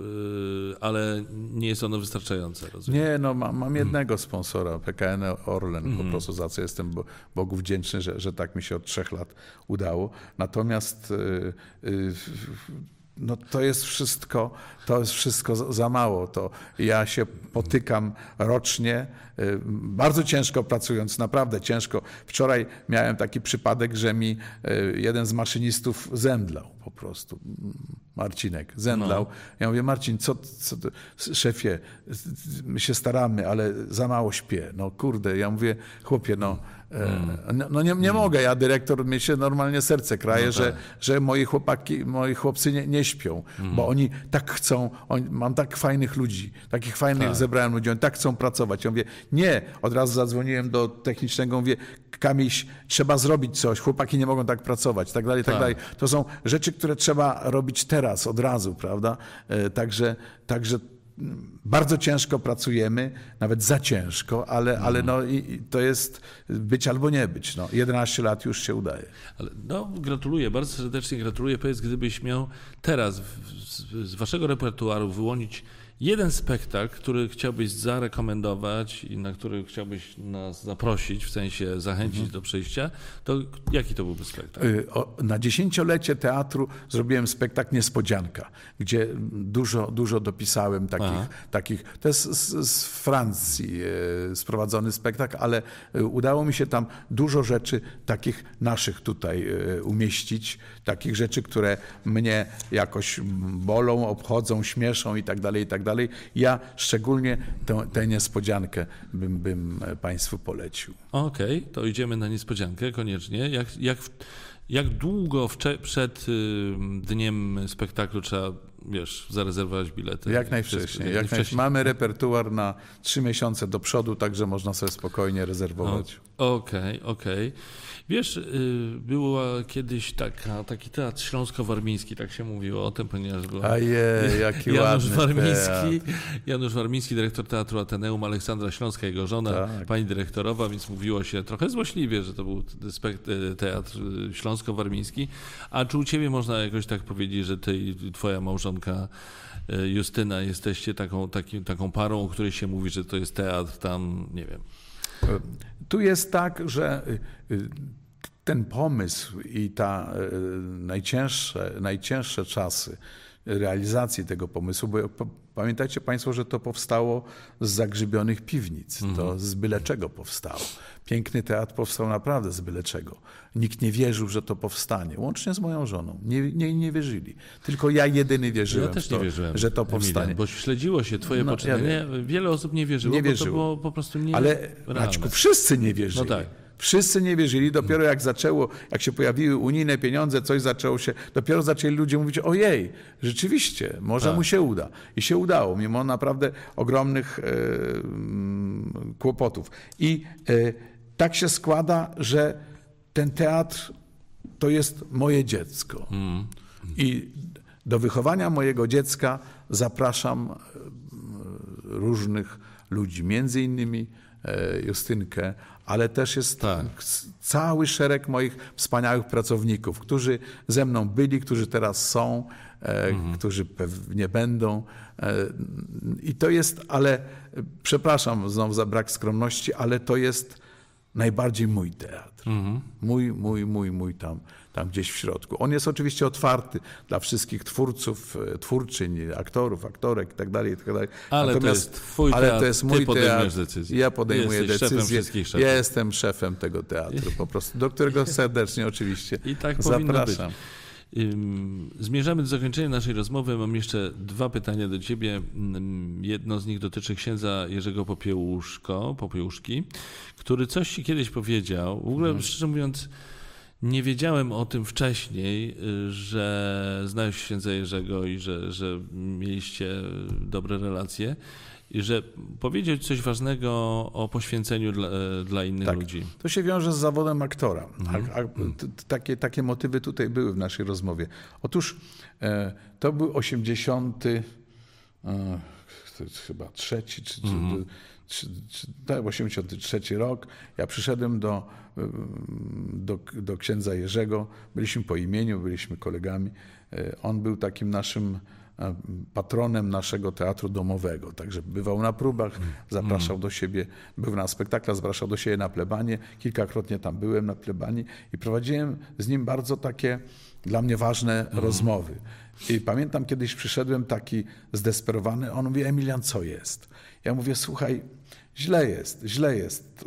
ale nie jest ono wystarczające, rozumiem? Nie, no mam, mam jednego sponsora, P K N Orlen, mm. po prostu za co jestem Bogu wdzięczny, że, że tak mi się od trzech lat udało. Natomiast yy, yy, no to jest wszystko, to jest wszystko za mało. To ja się potykam rocznie, bardzo ciężko pracując, naprawdę ciężko. Wczoraj miałem taki przypadek, że mi jeden z maszynistów zemdlał po prostu. Marcinek zemdlał. No. Ja mówię, Marcin, co, co to? Szefie, my się staramy, ale za mało śpię. No kurde, ja mówię, chłopie, no, mm. no nie, nie mm. mogę, ja dyrektor, mi się normalnie serce kraje, no tak. że, że moi chłopaki, moi chłopcy nie, nie śpią, mm. bo oni tak chcą, oni, mam tak fajnych ludzi, takich fajnych tak. zebrałem ludzi, oni tak chcą pracować. Ja mówię, nie, od razu zadzwoniłem do technicznego, mówię, Kamiś, trzeba zrobić coś, chłopaki nie mogą tak pracować, tak dalej, tak, tak dalej. To są rzeczy, które trzeba robić teraz, od razu, prawda? Także, także bardzo ciężko pracujemy, nawet za ciężko, ale, mm. ale no, i, i to jest być albo nie być. No, jedenaście lat już się udaje. Ale no, gratuluję, bardzo serdecznie gratuluję. Powiedz, gdybyś miał teraz z, z waszego repertuaru wyłonić jeden spektakl, który chciałbyś zarekomendować i na który chciałbyś nas zaprosić, w sensie zachęcić mhm. do przyjścia, to jaki to byłby spektakl? Na dziesięciolecie teatru zrobiłem spektakl Niespodzianka, gdzie dużo, dużo dopisałem takich, takich to jest z, z Francji sprowadzony spektakl, ale udało mi się tam dużo rzeczy takich naszych tutaj umieścić, takich rzeczy, które mnie jakoś bolą, obchodzą, śmieszą i tak dalej, i tak dalej. Ja szczególnie tę, tę niespodziankę bym, bym Państwu polecił. Okej, okay, to idziemy na niespodziankę koniecznie. Jak, jak, jak długo wcze, przed y, dniem spektaklu trzeba, wiesz, zarezerwować bilety? Jak najwcześniej. Wszystko, jak jak najwcześniej. Mamy repertuar na trzy miesiące do przodu, także można sobie spokojnie rezerwować. Okej, okay, okej. Okay. Wiesz, była kiedyś taka, taki teatr śląsko-warmiński, tak się mówiło o tym, ponieważ był Ojej, jaki Janusz ładny Warmiński, teatr. Janusz Warmiński, dyrektor Teatru Ateneum, Aleksandra Śląska, jego żona, tak. pani dyrektorowa, więc mówiło się trochę złośliwie, że to był teatr śląsko-warmiński. A czy u ciebie można jakoś tak powiedzieć, że ty i twoja małżonka Justyna jesteście taką, takim, taką parą, o której się mówi, że to jest teatr tam, nie wiem. Tu jest tak, że ten pomysł i ta najcięższe, najcięższe czasy realizacji tego pomysłu, bo pamiętajcie Państwo, że to powstało z zagrzybionych piwnic, mhm. to z byle czego powstało. Piękny teatr powstał naprawdę z byle czego. Nikt nie wierzył, że to powstanie, łącznie z moją żoną. Nie, nie, nie wierzyli. Tylko ja jedyny wierzyłem, ja też w to, nie wierzyłem, że to powstanie. Emilian, bo śledziło się twoje no, poczynienie. Ja Wiele osób nie wierzyło, nie wierzyło. bo to było po prostu nie. Ale Maćku, wszyscy nie wierzyli. No tak. Wszyscy nie wierzyli. Dopiero jak zaczęło, jak się pojawiły unijne pieniądze, coś zaczęło się, dopiero zaczęli ludzie mówić, ojej, rzeczywiście, może tak. mu się uda. I się udało, mimo naprawdę ogromnych e, kłopotów. I e, tak się składa, że ten teatr to jest moje dziecko. Mm. I do wychowania mojego dziecka zapraszam różnych ludzi, między innymi Justynkę, ale też jest tak. cały szereg moich wspaniałych pracowników, którzy ze mną byli, którzy teraz są, mhm. którzy pewnie będą. I to jest, ale przepraszam znowu za brak skromności, ale to jest najbardziej mój teatr. Mhm. Mój, mój, mój, mój tam, tam gdzieś w środku. On jest oczywiście otwarty dla wszystkich twórców, twórczyń, aktorów, aktorek i tak dalej, i tak dalej. Ale Natomiast, to jest twój ale teatr, to jest ty mój podejmujesz teatr. decyzję. Ja podejmuję Jesteś decyzję. Szefem szefów. Ja jestem szefem tego teatru po prostu, do którego serdecznie oczywiście I tak zapraszam. Zmierzamy do zakończenia naszej rozmowy. Mam jeszcze dwa pytania do ciebie. Jedno z nich dotyczy księdza Jerzego Popiełuszko, Popiełuszki, który coś ci kiedyś powiedział. W ogóle, hmm. szczerze mówiąc, nie wiedziałem o tym wcześniej, że znałeś księdza Jerzego i że, że mieliście dobre relacje. I że powiedział coś ważnego o poświęceniu dla, dla innych tak, ludzi. To się wiąże z zawodem aktora. Mhm. A, a, t, takie, takie motywy tutaj były w naszej rozmowie. Otóż e, to był osiemdziesiąty e, chyba trzeci, czy, mhm. czy, czy, tak, osiemdziesiąty trzeci rok. Ja przyszedłem do, do, do księdza Jerzego. Byliśmy po imieniu, byliśmy kolegami. E, on był takim naszym patronem naszego teatru domowego. Także bywał na próbach, zapraszał do siebie, był na spektaklach, zapraszał do siebie na plebanie. Kilkakrotnie tam byłem na plebanii i prowadziłem z nim bardzo takie dla mnie ważne mm. rozmowy. I pamiętam, kiedyś przyszedłem taki zdesperowany, on mówi: Emilian, co jest? Ja mówię: słuchaj, źle jest, źle jest.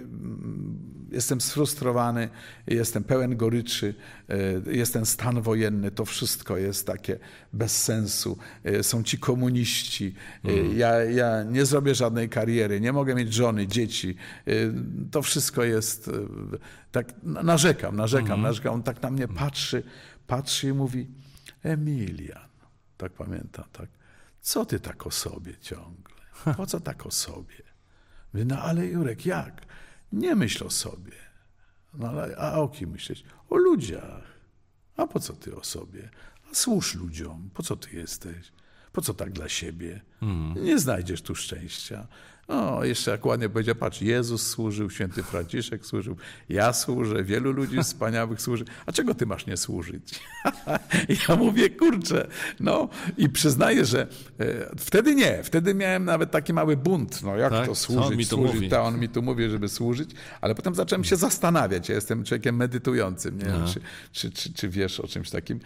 Jestem sfrustrowany, jestem pełen goryczy, jest ten stan wojenny, to wszystko jest takie bez sensu. Są ci komuniści, mm. ja, ja nie zrobię żadnej kariery, nie mogę mieć żony, dzieci. To wszystko jest, tak narzekam, narzekam, mm. narzekam. On tak na mnie patrzy, patrzy i mówi: Emilian, tak pamiętam, tak, co ty tak o sobie ciągle? Po co tak o sobie? Mówię: no ale Jurek, jak? Nie myśl o sobie. No ale a o kim myśleć? O ludziach. A po co ty o sobie? A służ ludziom. Po co ty jesteś? Po co tak dla siebie? Mm. Nie znajdziesz tu szczęścia. O, jeszcze jak ładnie powiedział, patrz, Jezus służył, święty Franciszek służył, ja służę, wielu ludzi wspaniałych służy. A czego ty masz nie służyć? Ja mówię: kurczę, no i przyznaję, że e, wtedy nie, wtedy miałem nawet taki mały bunt, no jak tak? to służyć, on mi to służyć, mówi. Ta, on mi tu mówi, żeby służyć, ale potem zacząłem się zastanawiać, ja jestem człowiekiem medytującym, nie wiem, czy, czy, czy, czy wiesz o czymś takim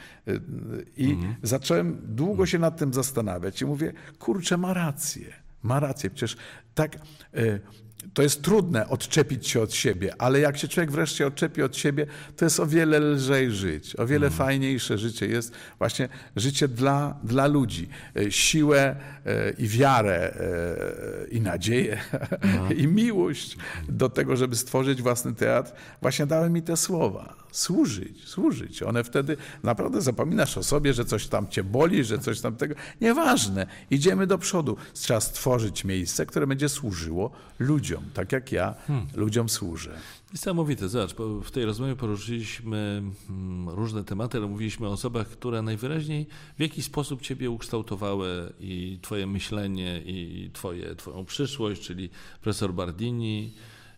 i mhm. zacząłem długo się nad tym zastanawiać i mówię: kurczę, ma rację. Ma rację, przecież tak, y, to jest trudne odczepić się od siebie, ale jak się człowiek wreszcie odczepi od siebie, to jest o wiele lżej żyć, o wiele mm. fajniejsze życie jest właśnie życie dla, dla ludzi. Y, siłę y, i wiarę y, i nadzieję no. i miłość do tego, żeby stworzyć własny teatr, właśnie dały mi te słowa. Służyć, służyć. One wtedy naprawdę zapominasz o sobie, że coś tam cię boli, że coś tam tego. Nieważne. Idziemy do przodu. Trzeba stworzyć miejsce, które będzie służyło ludziom, tak jak ja hmm. ludziom służę. Niesamowite. Zobacz, w tej rozmowie poruszyliśmy różne tematy, ale mówiliśmy o osobach, które najwyraźniej w jakiś sposób ciebie ukształtowały i twoje myślenie, i twoje, twoją przyszłość, czyli profesor Bardini,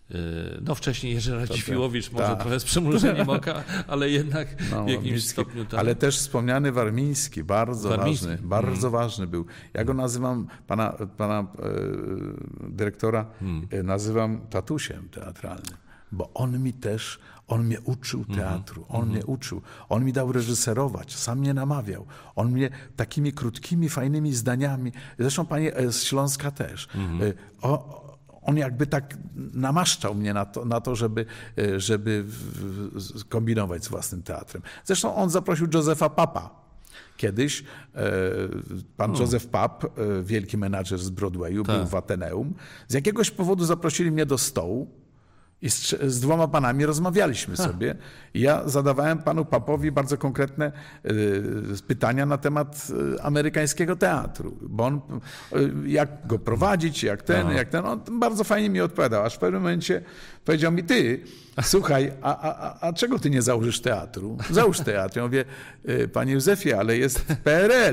no wcześniej Jerzy Radziwiłowicz, może ta. trochę z przymrużeniem oka, ale jednak no, w jakimś Warmiński, stopniu tam. Ale też wspomniany Warmiński, bardzo Warmiński. ważny, bardzo hmm. ważny był. Ja go nazywam, pana, pana e, dyrektora, hmm. e, nazywam tatusiem teatralnym, bo on mi też, on mnie uczył teatru, on mm-hmm. mnie uczył, on mi dał reżyserować, sam mnie namawiał, on mnie takimi krótkimi, fajnymi zdaniami, zresztą pani z Śląska też, mm-hmm. e, o, on jakby tak namaszczał mnie na to, na to żeby, żeby kombinować z własnym teatrem. Zresztą on zaprosił Józefa Papa. Kiedyś pan hmm. Józef Papp, wielki menadżer z Broadwayu, tak. był w Ateneum. Z jakiegoś powodu zaprosili mnie do stołu i z, z dwoma panami rozmawialiśmy ha. sobie. I ja zadawałem panu Papowi bardzo konkretne y, pytania na temat y, amerykańskiego teatru. Bo on, y, jak go prowadzić, jak ten, Aha. jak ten. On bardzo fajnie mi odpowiadał. Aż w pewnym momencie powiedział mi: ty, słuchaj, a, a, a czego ty nie założysz teatru? Załóż teatr. Ja mówię: panie Józefie, ale jest P R L.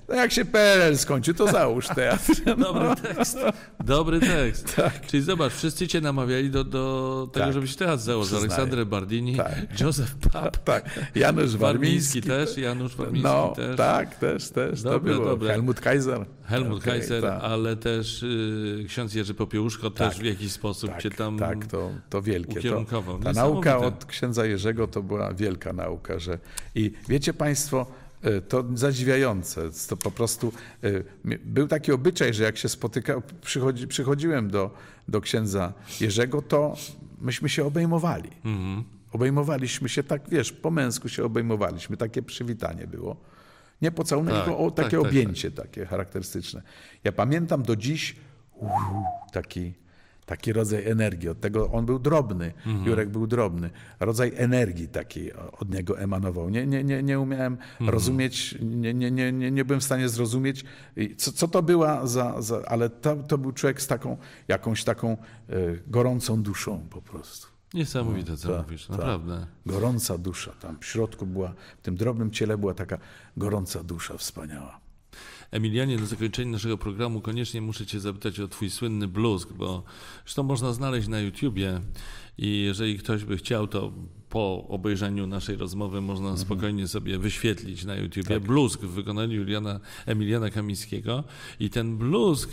No jak się P R L skończy, to załóż teatr. No. Dobry tekst. Dobry tekst. Tak. Czyli zobacz, wszyscy cię namawiali do, do tego, Tak. żebyś teatr założył. Przyznaję. Aleksandr Bardini, Tak. Józef Papp, Tak, Janusz Warmiński Warmiński. też, Janusz Warmiński No, też. tak, też, też. Dobre, to było. dobre. Helmut Kaiser. Helmut Okay, Kaiser, tak. ale też y, ksiądz Jerzy Popiełuszko Tak, też w jakiś sposób Tak, cię tam tak, to, to wielkie. ukierunkował. To, ta Niesamowite. nauka od księdza Jerzego to była wielka nauka. Że, I wiecie Państwo, y, to zadziwiające, to po prostu y, był taki obyczaj, że jak się spotyka, przychodzi, przychodziłem do, do księdza Jerzego, to myśmy się obejmowali. Mhm. Obejmowaliśmy się tak, wiesz, po męsku się obejmowaliśmy, takie przywitanie było. Nie pocałunek, Tak, tylko o, takie tak, tak, objęcie takie charakterystyczne. Ja pamiętam do dziś uu, taki, taki rodzaj energii. Od tego on był drobny, Mhm. Jurek był drobny. Rodzaj energii takiej od niego emanował. Nie, nie, nie, nie umiałem Mhm. rozumieć, nie, nie, nie, nie, nie byłem w stanie zrozumieć, co, co to była za... za ale to, to był człowiek z taką, jakąś taką e, gorącą duszą po prostu. Niesamowite, co Tak, mówisz, tak. naprawdę. Gorąca dusza. Tam w środku była, w tym drobnym ciele była taka gorąca dusza wspaniała. Emilianie, na zakończenie naszego programu koniecznie muszę cię zapytać o twój słynny bluzg, bo zresztą można znaleźć na YouTubie i jeżeli ktoś by chciał, to po obejrzeniu naszej rozmowy można Mhm. spokojnie sobie wyświetlić na YouTubie Tak. bluzg w wykonaniu Juliana, Emiliana Kamińskiego i ten bluzg,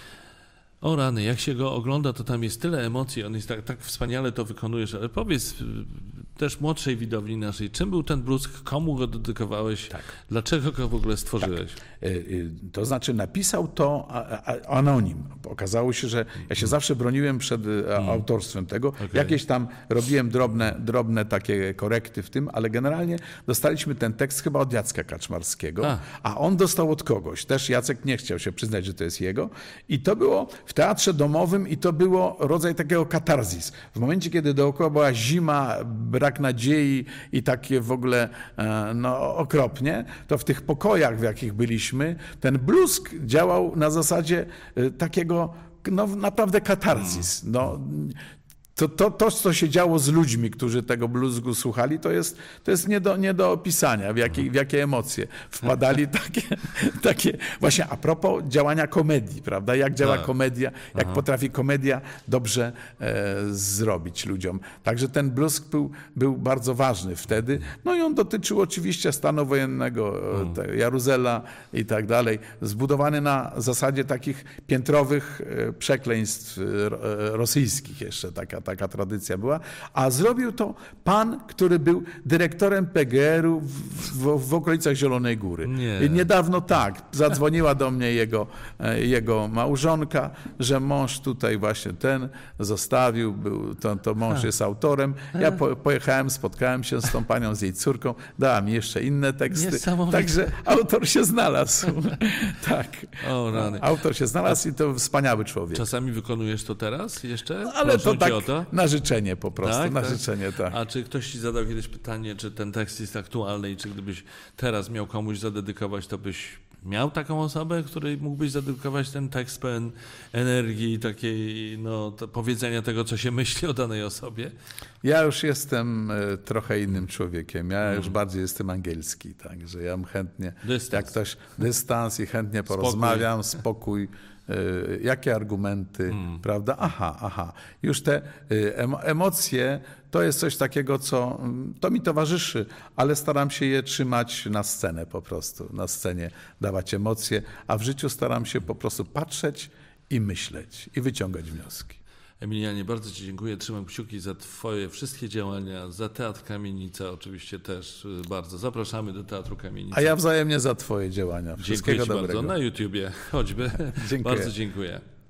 o rany, jak się go ogląda, to tam jest tyle emocji, on jest tak, tak wspaniale to wykonujesz, ale powiedz y, też młodszej widowni naszej, czym był ten bluzg, komu go dedykowałeś, Tak. dlaczego go w ogóle stworzyłeś? Y, y, To znaczy napisał to a- a- anonim. Okazało się, że ja się zawsze broniłem przed y, a- autorstwem tego. Jakieś tam robiłem drobne, drobne takie korekty w tym, ale generalnie dostaliśmy ten tekst chyba od Jacka Kaczmarskiego, A. a on dostał od kogoś. Też Jacek nie chciał się przyznać, że to jest jego. I to było w teatrze domowym i to było rodzaj takiego katarzis. W momencie, kiedy dookoła była zima, brak nadziei i takie w ogóle e, no, okropnie, to w tych pokojach, w jakich byliśmy, ten bluzg działał na zasadzie e, takiego no, naprawdę katarzis. No, to, to, to, co się działo z ludźmi, którzy tego bluzgu słuchali, to jest, to jest nie, do, nie do opisania, w jakie, w jakie emocje wpadali takie, takie... Właśnie a propos działania komedii, prawda? Jak działa Tak. komedia, jak Aha. potrafi komedia dobrze e, zrobić ludziom. Także ten bluzg był, był bardzo ważny wtedy. No i on dotyczył oczywiście stanu wojennego, e, te, Jaruzela i tak dalej. Zbudowany na zasadzie takich piętrowych e, przekleństw e, ro- e, rosyjskich jeszcze, taka taka tradycja była, a zrobił to pan, który był dyrektorem P G R u w, w, w okolicach Zielonej Góry. Nie. Niedawno tak, zadzwoniła do mnie jego, e, jego małżonka, że mąż tutaj właśnie ten zostawił, był, to, to mąż jest autorem. Ja po, pojechałem, spotkałem się z tą panią, z jej córką, dała mi jeszcze inne teksty. Niesamowite. Także autor się znalazł. Tak. O rany. Autor się znalazł i to wspaniały człowiek. Czasami wykonujesz to teraz jeszcze? Ale Proszą to cię tak o to? na życzenie po prostu, Tak, na tak. życzenie, tak. A czy ktoś ci zadał kiedyś pytanie, czy ten tekst jest aktualny i czy gdybyś teraz miał komuś zadedykować, to byś miał taką osobę, której mógłbyś zadedykować ten tekst pełen energii, takiej, no, to powiedzenia tego, co się myśli o danej osobie? Ja już jestem e, trochę innym człowiekiem. Ja Mhm. już bardziej jestem angielski, także ja bym chętnie, Dystans. jak ktoś dystans i chętnie porozmawiam, spokój, e, jakie argumenty, Mhm. prawda? Aha, aha. Już te e, emo- emocje to jest coś takiego, co mm, to mi towarzyszy, ale staram się je trzymać na scenę po prostu, na scenie dawać emocje, a w życiu staram się po prostu patrzeć i myśleć i wyciągać wnioski. Emilianie, bardzo ci dziękuję. Trzymam kciuki za twoje wszystkie działania, za Teatr Kamienica oczywiście też y, bardzo. Zapraszamy do Teatru Kamienica. A ja wzajemnie za twoje działania. Dziękuję Wszystkiego ci dobrego. bardzo. Na YouTubie choćby. Dziękuję. Bardzo dziękuję.